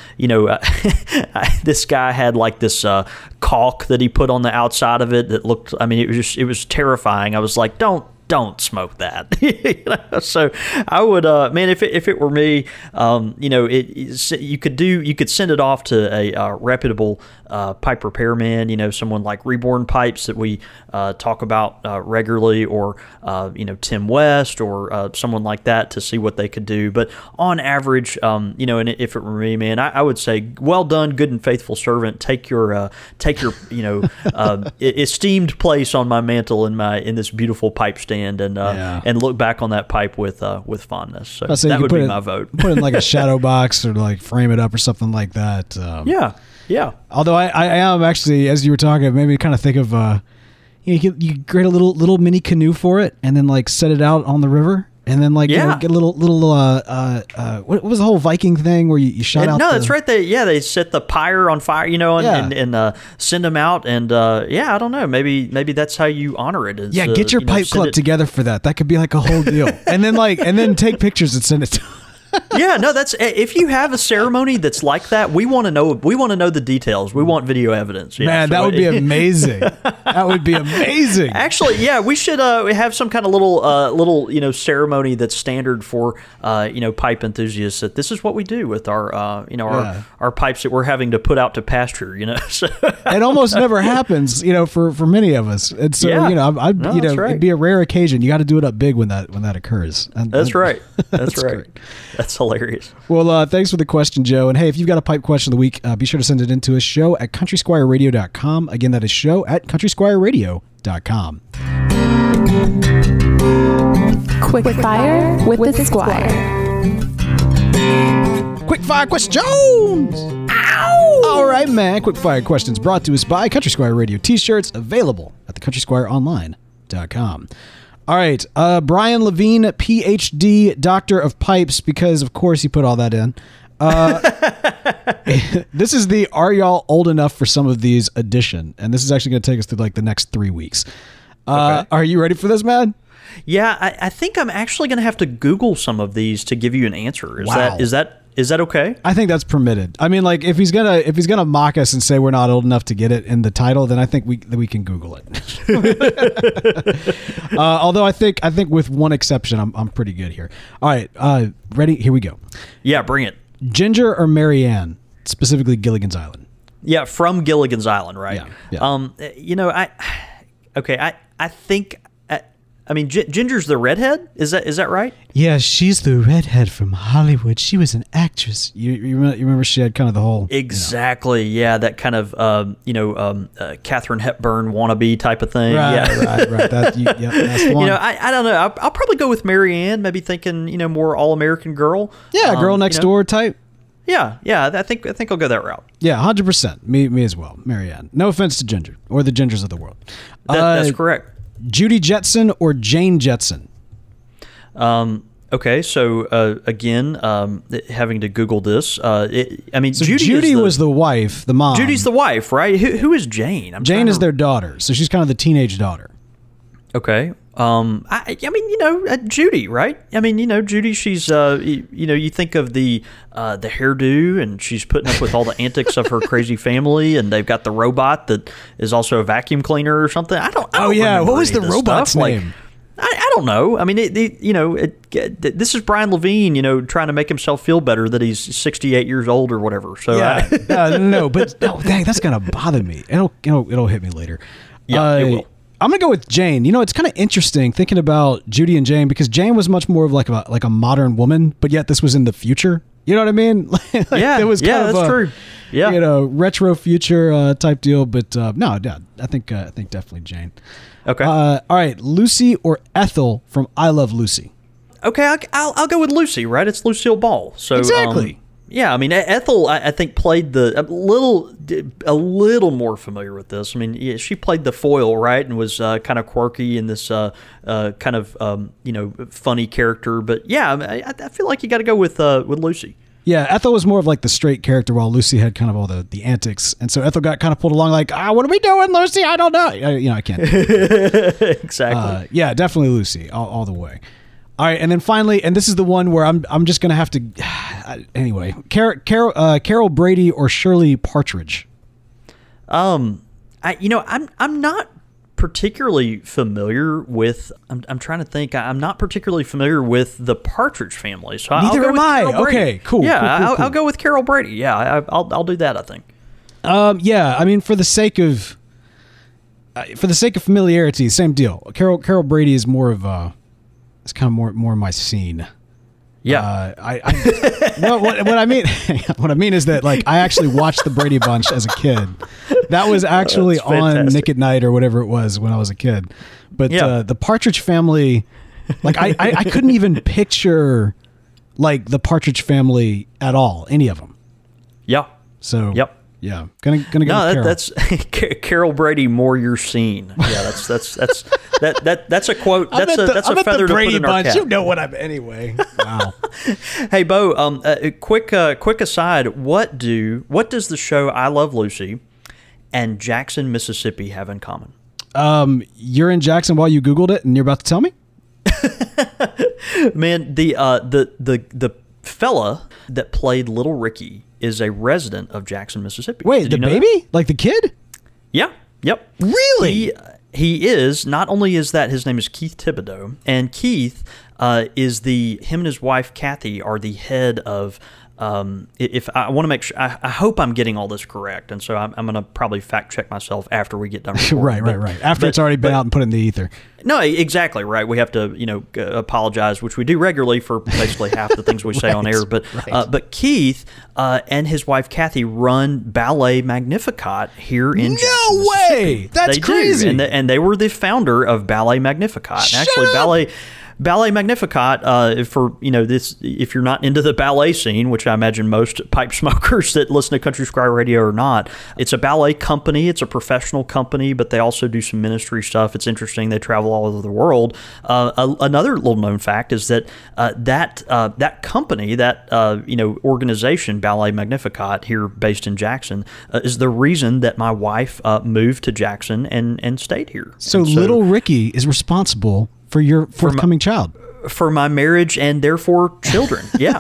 this guy had like this caulk that he put on the outside of it that looked. I mean, it was terrifying. I was like, don't smoke that. So I would, man, if it were me, you could send it off to a reputable pipe repairman, someone like Reborn Pipes that we talk about regularly, or Tim West, or someone like that, to see what they could do. But on average, and if it were me, man, I would say, well done, good and faithful servant. Take your esteemed place on my mantle in this beautiful pipe stand. hand and look back on that pipe with fondness. So that would be my vote. Put it in like a shadow box or like frame it up or something like that. Yeah. Although I am actually, as you were talking, it made me kind of think of you create a little mini canoe for it and then like set it out on the river. And then, like, get a little what was the whole Viking thing where you shot out? No, that's right. They set the pyre on fire, and send them out. And I don't know. Maybe that's how you honor it. Is, get your pipe club together for that. That could be like a whole deal. and then take pictures and send it to. That's if you have a ceremony that's like that, we want to know the details. We want video evidence. Man, that would be amazing. That would be amazing. Actually, we should have some kind of little ceremony that's standard for pipe enthusiasts. That this is what we do with our our pipes that we're having to put out to pasture. So. It almost never happens, for many of us. And so it'd be a rare occasion. You got to do it up big when that occurs. That's right. That's right. Great. That's hilarious. Well, thanks for the question, Joe. And hey, if you've got a pipe question of the week, be sure to send it in to us, show at countrysquireradio.com. Again, that is show at countrysquireradio.com. Quick fire with the Squire. Quick fire questions. Ow! All right, man. Quick fire questions brought to us by Country Squire Radio t-shirts, available at thecountrysquireonline.com. All right, Brian Levine, PhD, Doctor of Pipes, because of course he put all that in. This is the "Are y'all old enough for some of these?" edition, and this is actually going to take us through like the next 3 weeks. Okay. Are you ready for this, man? Yeah, I think I'm actually going to have to Google some of these to give you an answer. Is that okay? I think that's permitted. I mean, like if he's gonna mock us and say we're not old enough to get it in the title, then I think we can Google it. Although I think with one exception, I'm pretty good here. All right, ready? Here we go. Yeah, bring it. Ginger or Marianne, specifically Gilligan's Island. Yeah, from Gilligan's Island, right? Yeah. I think. I mean, Ginger's the redhead. Is that right? Yeah, she's the redhead from Hollywood. She was an actress. You remember she had kind of the whole exactly. Yeah, that kind of Katharine Hepburn wannabe type of thing. Right. That's the one. I don't know. I'll probably go with Marianne. Maybe thinking more all American girl. Yeah, girl next door type. Yeah. I think I'll go that route. Yeah, 100%. Me as well. Marianne. No offense to Ginger or the Gingers of the world. That's correct. Judy Jetson or Jane Jetson? Okay, so again, having to Google this. Judy was the wife, the mom. Judy's the wife, right? Who is Jane? Jane is their daughter, so she's kind of the teenage daughter. Okay. Judy, right? Judy. She's, you think of the hairdo, and she's putting up with all the antics of her crazy family, and they've got the robot that is also a vacuum cleaner or something. I don't. What was the robot's name? I don't know. I mean, this is Brian Levine, trying to make himself feel better that he's 68 years old or whatever. So dang, that's gonna bother me. It'll hit me later. Yeah, it will. I'm gonna go with Jane. It's kind of interesting thinking about Judy and Jane because Jane was much more of like a modern woman, but yet this was in the future. You know what I mean? It was kind of that's true. Yeah, retro future type deal. But no, I think definitely Jane. Okay. All right, Lucy or Ethel from I Love Lucy. Okay, I'll go with Lucy. Right, it's Lucille Ball. So exactly. Ethel, I think played a little more familiar with this. I mean, she played the foil, right, and was kind of quirky in this kind of funny character. But I feel like you got to go with Lucy. Yeah, Ethel was more of like the straight character, while Lucy had kind of all the antics, and so Ethel got kind of pulled along like, what are we doing, Lucy? I don't know. I can't. Exactly. Yeah, definitely Lucy, all the way. All right, and then finally, and this is the one where I'm just gonna have to. Anyway, Carol Brady or Shirley Partridge. I'm not particularly familiar with. I'm trying to think. I'm not particularly familiar with the Partridge family, so neither am I. Okay, cool. Yeah, cool. I'll go with Carol Brady. Yeah, I'll do that. I think. Yeah, I mean, for the sake of familiarity, same deal. Carol Brady is more of it's kind of more my scene. Yeah. What I mean is that like I actually watched the Brady Bunch as a kid. That was actually on Nick at Night or whatever it was when I was a kid. but Yeah. the Partridge Family, like I couldn't even picture like the Partridge Family at all, any of them. Yeah. So Yep. yeah, gonna go with No, Carol. that's Carol Brady. More your scene. Yeah, that's a quote. That's a feather to put in our cap. You know what I'm anyway. Wow. Hey, Bo. Quick aside. What does the show I Love Lucy and Jackson, Mississippi have in common? You're in Jackson while you Googled it, and you're about to tell me. Man, the fella that played Little Ricky is a resident of Jackson, Mississippi. Wait, Did the you know baby, that? like the kid? Yeah. Yep. Really? He is. Not only is that, his name is Keith Thibodeau, and Keith is him and his wife Kathy are the head of. If I want to make sure, I hope I'm getting all this correct, and so I'm going to probably fact check myself after we get done. Right. After it's already been out and put in the ether. No, exactly right. We have to, apologize, which we do regularly for basically half the things we say on air. But Keith and his wife Kathy run Ballet Magnificat here in Jackson, No way! Mississippi. That's They crazy. do. And they were the founder of Ballet Magnificat. And actually, Ballet Magnificat, for this, if you're not into the ballet scene, which I imagine most pipe smokers that listen to Country Squire Radio are not, it's a ballet company. It's a professional company, but they also do some ministry stuff. It's interesting. They travel all over the world. Another little known fact is that that company, that organization, Ballet Magnificat, here based in Jackson, is the reason that my wife moved to Jackson and stayed here. So And little Ricky is responsible for your forthcoming child. For my marriage and therefore children. Yeah.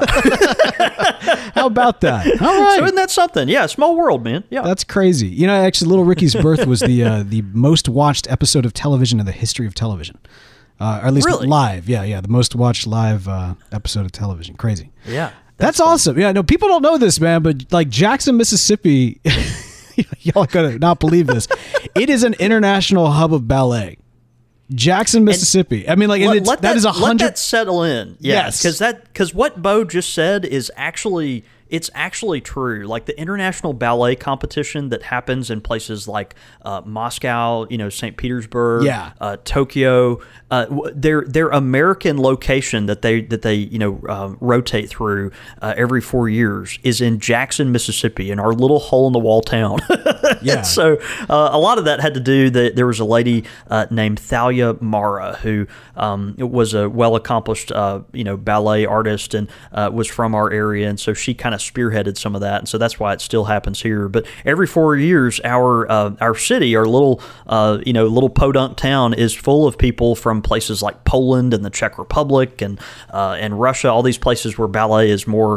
How about that? All right. So isn't that something? Yeah, small world, man. Yeah. That's crazy. Actually, Little Ricky's birth was the most watched episode of television in the history of television. Or at least Really? live. Yeah. The most watched live episode of television. Crazy. Yeah. That's awesome. Yeah, no, people don't know this, man, but like Jackson, Mississippi, y'all are going to not believe this. It is an international hub of ballet. Jackson, Mississippi. I mean, like, and let that is 100. Let that settle in. Yeah, Yes. because what Bo just said is actually true. Like the international ballet competition that happens in places like Moscow, St. Petersburg, Tokyo, their American location that they rotate through every 4 years is in Jackson, Mississippi, in our little hole in the wall town. Yeah. So a lot of that had to do that. There was a lady named Thalia Mara who was a well accomplished ballet artist and was from our area, and so she kind of spearheaded some of that, and so that's why it still happens here. But every 4 years, our city, our little podunk town, is full of people from places like Poland and the Czech Republic and Russia, all these places where ballet is more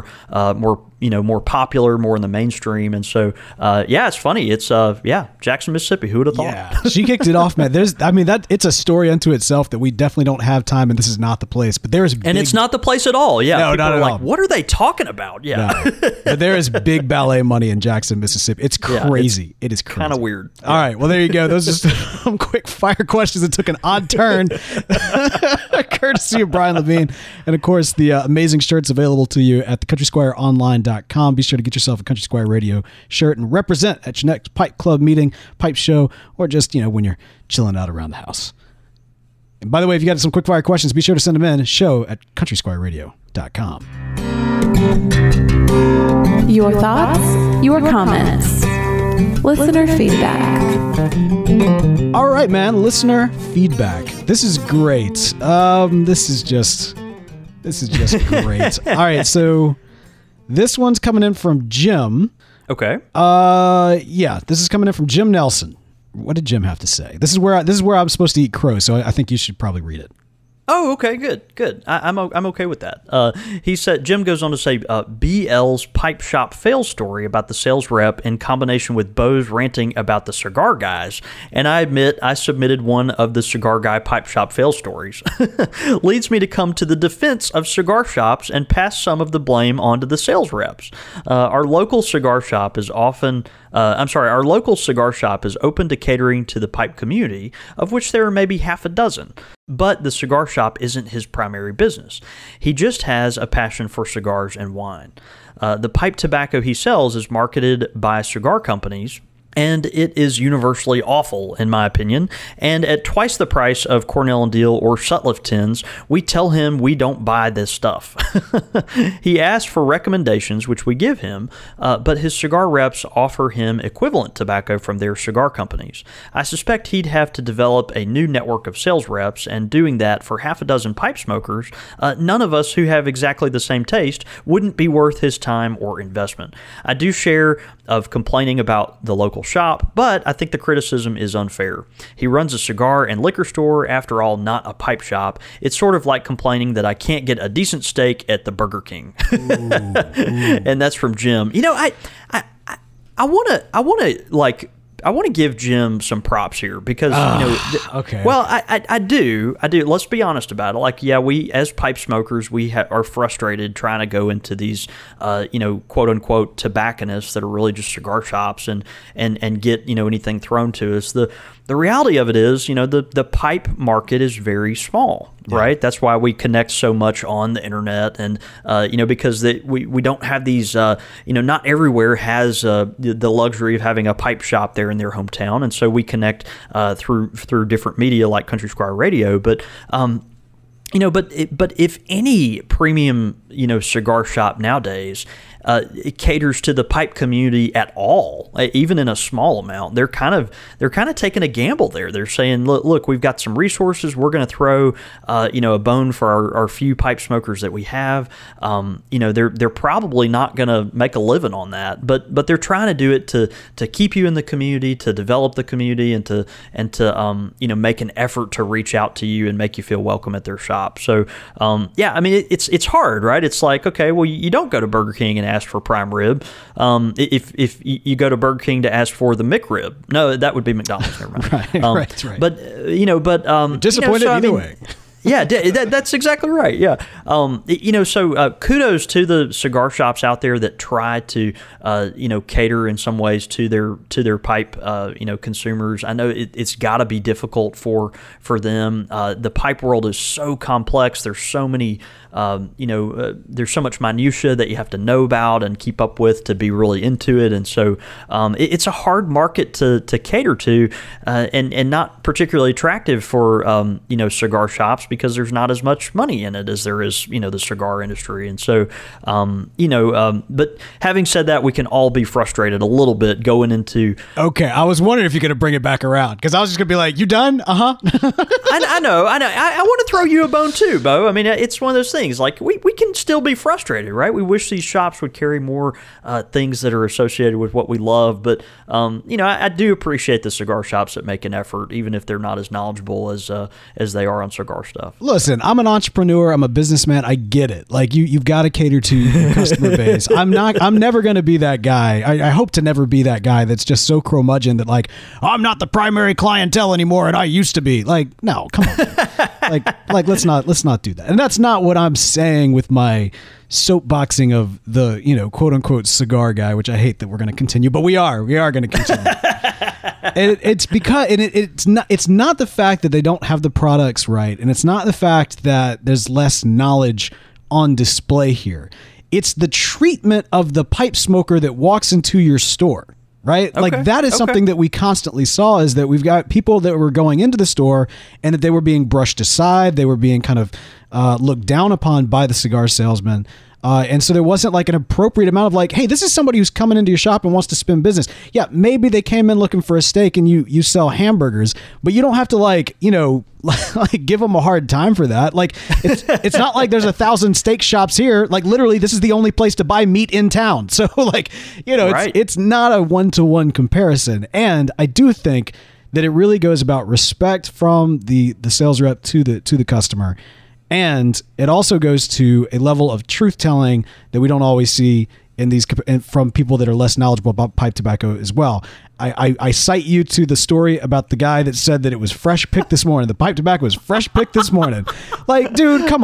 popular, more in the mainstream. And so it's funny. It's Jackson, Mississippi. Who would have thought? Yeah, she kicked it off, man. It's a story unto itself that we definitely don't have time, and this is not the place. But there's and it's not the place at all. Yeah, No, people not are at like, all. what are they talking about? Yeah, No. But there is big ballet money in Jackson, Mississippi. It's crazy. It is crazy. kind of weird. All right. Well, there you go. Those are just some quick fire questions that took an odd turn. Courtesy of Brian Levine. And of course, the amazing shirts available to you at thecountrysquireonline.com. Be sure to get yourself a Country Squire Radio shirt and represent at your next pipe club meeting, pipe show, or just, when you're chilling out around the house. And by the way, if you got some quick fire questions, be sure to send them in. Show at countrysquireradio.com. Your thoughts, your comments, listener feedback. All right, man. Listener feedback. This is great. This is just great. All right, so this one's coming in from Jim. Okay. This is coming in from Jim Nelson. What did Jim have to say? This is where I'm supposed to eat crow, so I think you should probably read it. Oh, okay, good. I'm okay with that. He said, Jim goes on to say, BL's pipe shop fail story about the sales rep in combination with Bo's ranting about the cigar guys, and I admit I submitted one of the cigar guy pipe shop fail stories, leads me to come to the defense of cigar shops and pass some of the blame onto the sales reps. Our local cigar shop is open to catering to the pipe community, of which there are maybe half a dozen. But the cigar shop isn't his primary business. He just has a passion for cigars and wine. The pipe tobacco he sells is marketed by cigar companies and it is universally awful, in my opinion. And at twice the price of Cornell and Diehl or Sutliff tins, we tell him we don't buy this stuff. He asks for recommendations, which we give him, but his cigar reps offer him equivalent tobacco from their cigar companies. I suspect he'd have to develop a new network of sales reps, and doing that for half a dozen pipe smokers, none of us who have exactly the same taste, wouldn't be worth his time or investment. I do share of complaining about the local shop, but I think the criticism is unfair. He runs a cigar and liquor store, after all, not a pipe shop. It's sort of like complaining that I can't get a decent steak at the Burger King. Ooh. And that's from Jim. You know, I want to give Jim some props here because, okay. Well, I do. Let's be honest about it. Like, yeah, we, as pipe smokers, we are frustrated trying to go into these, quote unquote tobacconists that are really just cigar shops and get, anything thrown to us. The reality of it is, the pipe market is very small, right? That's why we connect so much on the internet, and because we don't have these, not everywhere has the luxury of having a pipe shop there in their hometown, and so we connect through different media like Country Squire Radio, but. But if any premium, cigar shop nowadays, it caters to the pipe community at all, even in a small amount, they're kind of taking a gamble there. They're saying, look, we've got some resources. We're going to throw, a bone for our few pipe smokers that we have. They're probably not going to make a living on that, but they're trying to do it to keep you in the community, to develop the community, and to make an effort to reach out to you and make you feel welcome at their shop. So, it's hard, right? It's like, okay, well, you don't go to Burger King and ask for prime rib. If you go to Burger King to ask for the McRib, no, that would be McDonald's. Never mind. Right. But disappointed either way. Yeah, that's exactly right. Yeah. So kudos to the cigar shops out there that try to, cater in some ways to their pipe, consumers. I know it's got to be difficult for them. The pipe world is so complex. There's so many, there's so much minutia that you have to know about and keep up with to be really into it. And so it's a hard market to cater to, and not particularly attractive for, cigar shops, because there's not as much money in it as there is, the cigar industry. And so, but having said that, we can all be frustrated a little bit going into. Okay. I was wondering if you're going to bring it back around, because I was just going to be like, you done? Uh-huh. I know. I want to throw you a bone too, Bo. I mean, it's one of those things. Like, we can still be frustrated, right? We wish these shops would carry more things that are associated with what we love. But, I do appreciate the cigar shops that make an effort, even if they're not as knowledgeable as they are on cigar stuff. Listen, I'm an entrepreneur. I'm a businessman. I get it. Like, you've got to cater to your customer base. I'm never going to be that guy. I hope to never be that guy that's just so curmudgeon that, like, I'm not the primary clientele anymore and I used to be. Like, no, come on. like let's not do that. And that's not what I'm saying with my soapboxing of the, quote unquote cigar guy, which I hate that we're going to continue, but we are going to continue. It's because it's not the fact that they don't have the products right, and it's not the fact that there's less knowledge on display here. It's the treatment of the pipe smoker that walks into your store. Right? Okay. Like, that is something that we constantly saw, is that we've got people that were going into the store and that they were being brushed aside. They were being kind of looked down upon by the cigar salesman. And so there wasn't like an appropriate amount of like, hey, this is somebody who's coming into your shop and wants to spin business. Yeah, maybe they came in looking for a steak and you sell hamburgers, but you don't have to like give them a hard time for that. Like, it's not like there's 1,000 steak shops here. Like, literally, this is the only place to buy meat in town. So like, right. It's not a one-to-one comparison. And I do think that it really goes about respect from the sales rep to the customer. And it also goes to a level of truth telling that we don't always see in these from people that are less knowledgeable about pipe tobacco as well. I cite you to the story about the guy that said that it was fresh picked this morning. The pipe tobacco was fresh picked this morning. Like, dude, come on.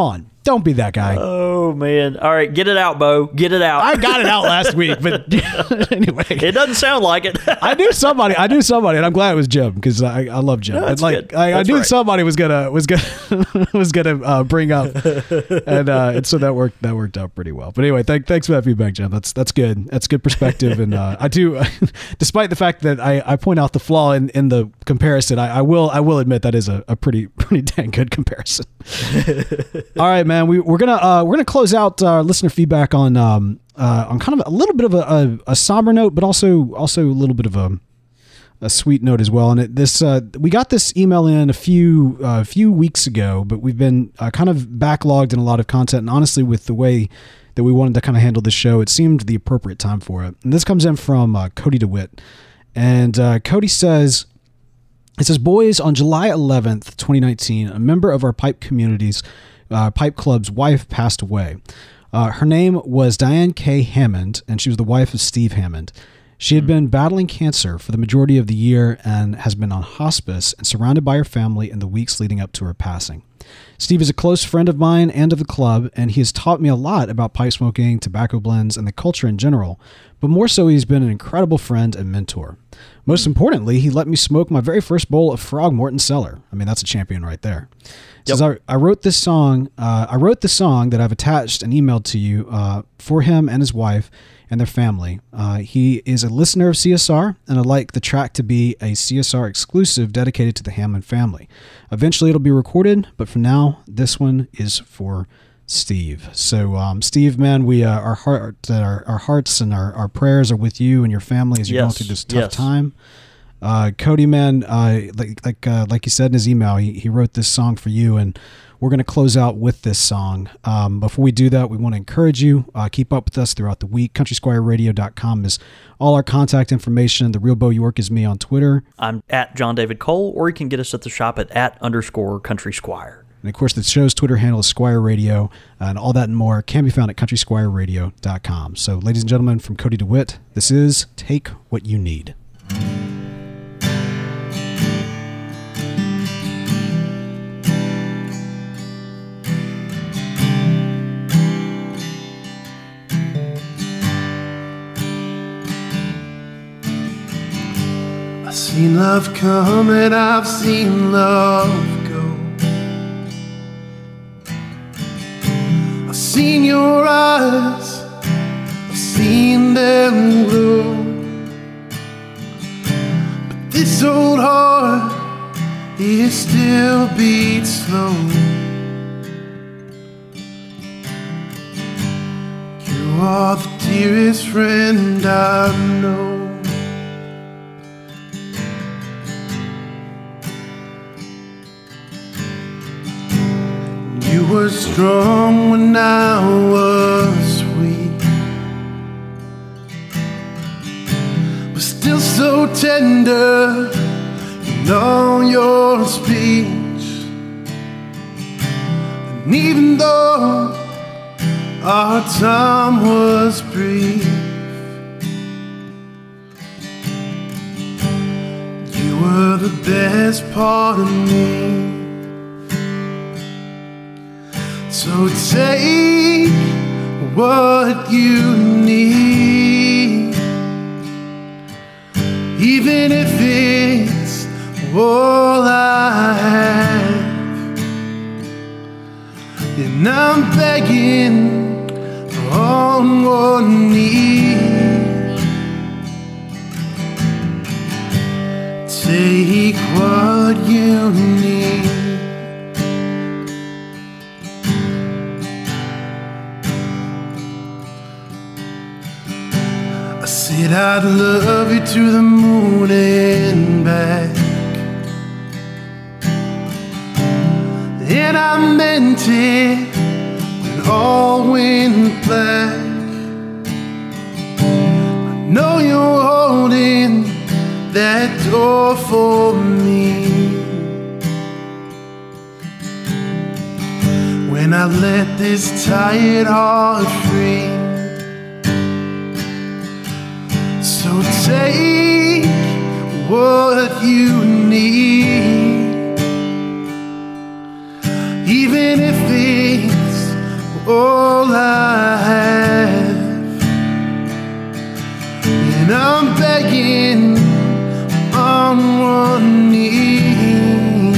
Don't be that guy. Oh, man. All right, get it out, Bo. Get it out. I got it out last week, but anyway. It doesn't sound like it. I knew somebody, and I'm glad it was Jim because I love Jim. No, that's like good. I knew right. somebody was gonna bring up, and so that worked out pretty well. But anyway, thanks for that feedback, Jim. That's good. That's good perspective, and I do, despite the fact that I point out the flaw in the comparison, I will admit that is a pretty dang good comparison. All right, man. We're gonna close out listener feedback on kind of a little bit of a somber note, but also a little bit of a sweet note as well. And we got this email in a few weeks ago, but we've been kind of backlogged in a lot of content. And honestly, with the way that we wanted to kind of handle this show, it seemed the appropriate time for it. And this comes in from Cody DeWitt, and Cody says. It says, boys, on July 11th, 2019, a member of our pipe club's wife passed away. Her name was Diane K. Hammond, and she was the wife of Steve Hammond. She had been battling cancer for the majority of the year and has been on hospice and surrounded by her family in the weeks leading up to her passing. Steve is a close friend of mine and of the club, and he has taught me a lot about pipe smoking, tobacco blends, and the culture in general, but more so he's been an incredible friend and mentor. Most importantly, he let me smoke my very first bowl of Frog Morton Cellar. I mean, that's a champion right there. Yep. Says, I wrote this song. I wrote the song that I've attached and emailed to you for him and his wife and their family. He is a listener of CSR, and I'd like the track to be a CSR exclusive dedicated to the Hammond family. Eventually, it'll be recorded, but for now, this one is for Steve. So, Steve, man, we our hearts and our prayers are with you and your family as you're going through this tough time. Cody, man, like he said in his email, he wrote this song for you, and we're going to close out with this song. Before we do that, we want to encourage you, keep up with us throughout the week. CountrySquireRadio.com is all our contact information. The Real Bo York is me on Twitter. I'm at John David Cole, or you can get us at the shop at @_Country Squire. And of course, the show's Twitter handle is Squire Radio, and all that and more can be found at CountrySquireRadio.com. So, ladies and gentlemen, from Cody DeWitt, this is Take What You Need. I've seen love come and I've seen love go. I've seen your eyes, I've seen them glow. But this old heart, it still beats slow. You are the dearest friend I know. You were strong when I was weak, but still so tender in all your speech. And even though our time was brief, you were the best part of me. So take what you need, even if it's all I have. And I'm begging on one knee, take what you need. I said I'd love you to the moon and back, and I meant it when all went black. I know you're holding that door for me. When I let this tired heart free, so take what you need, even if it's all I have, and I'm begging on one knee.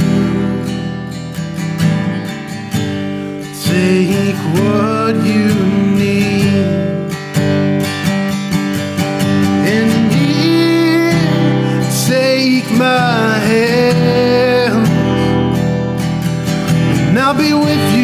Take what you need, and here, take my hand, and I'll be with you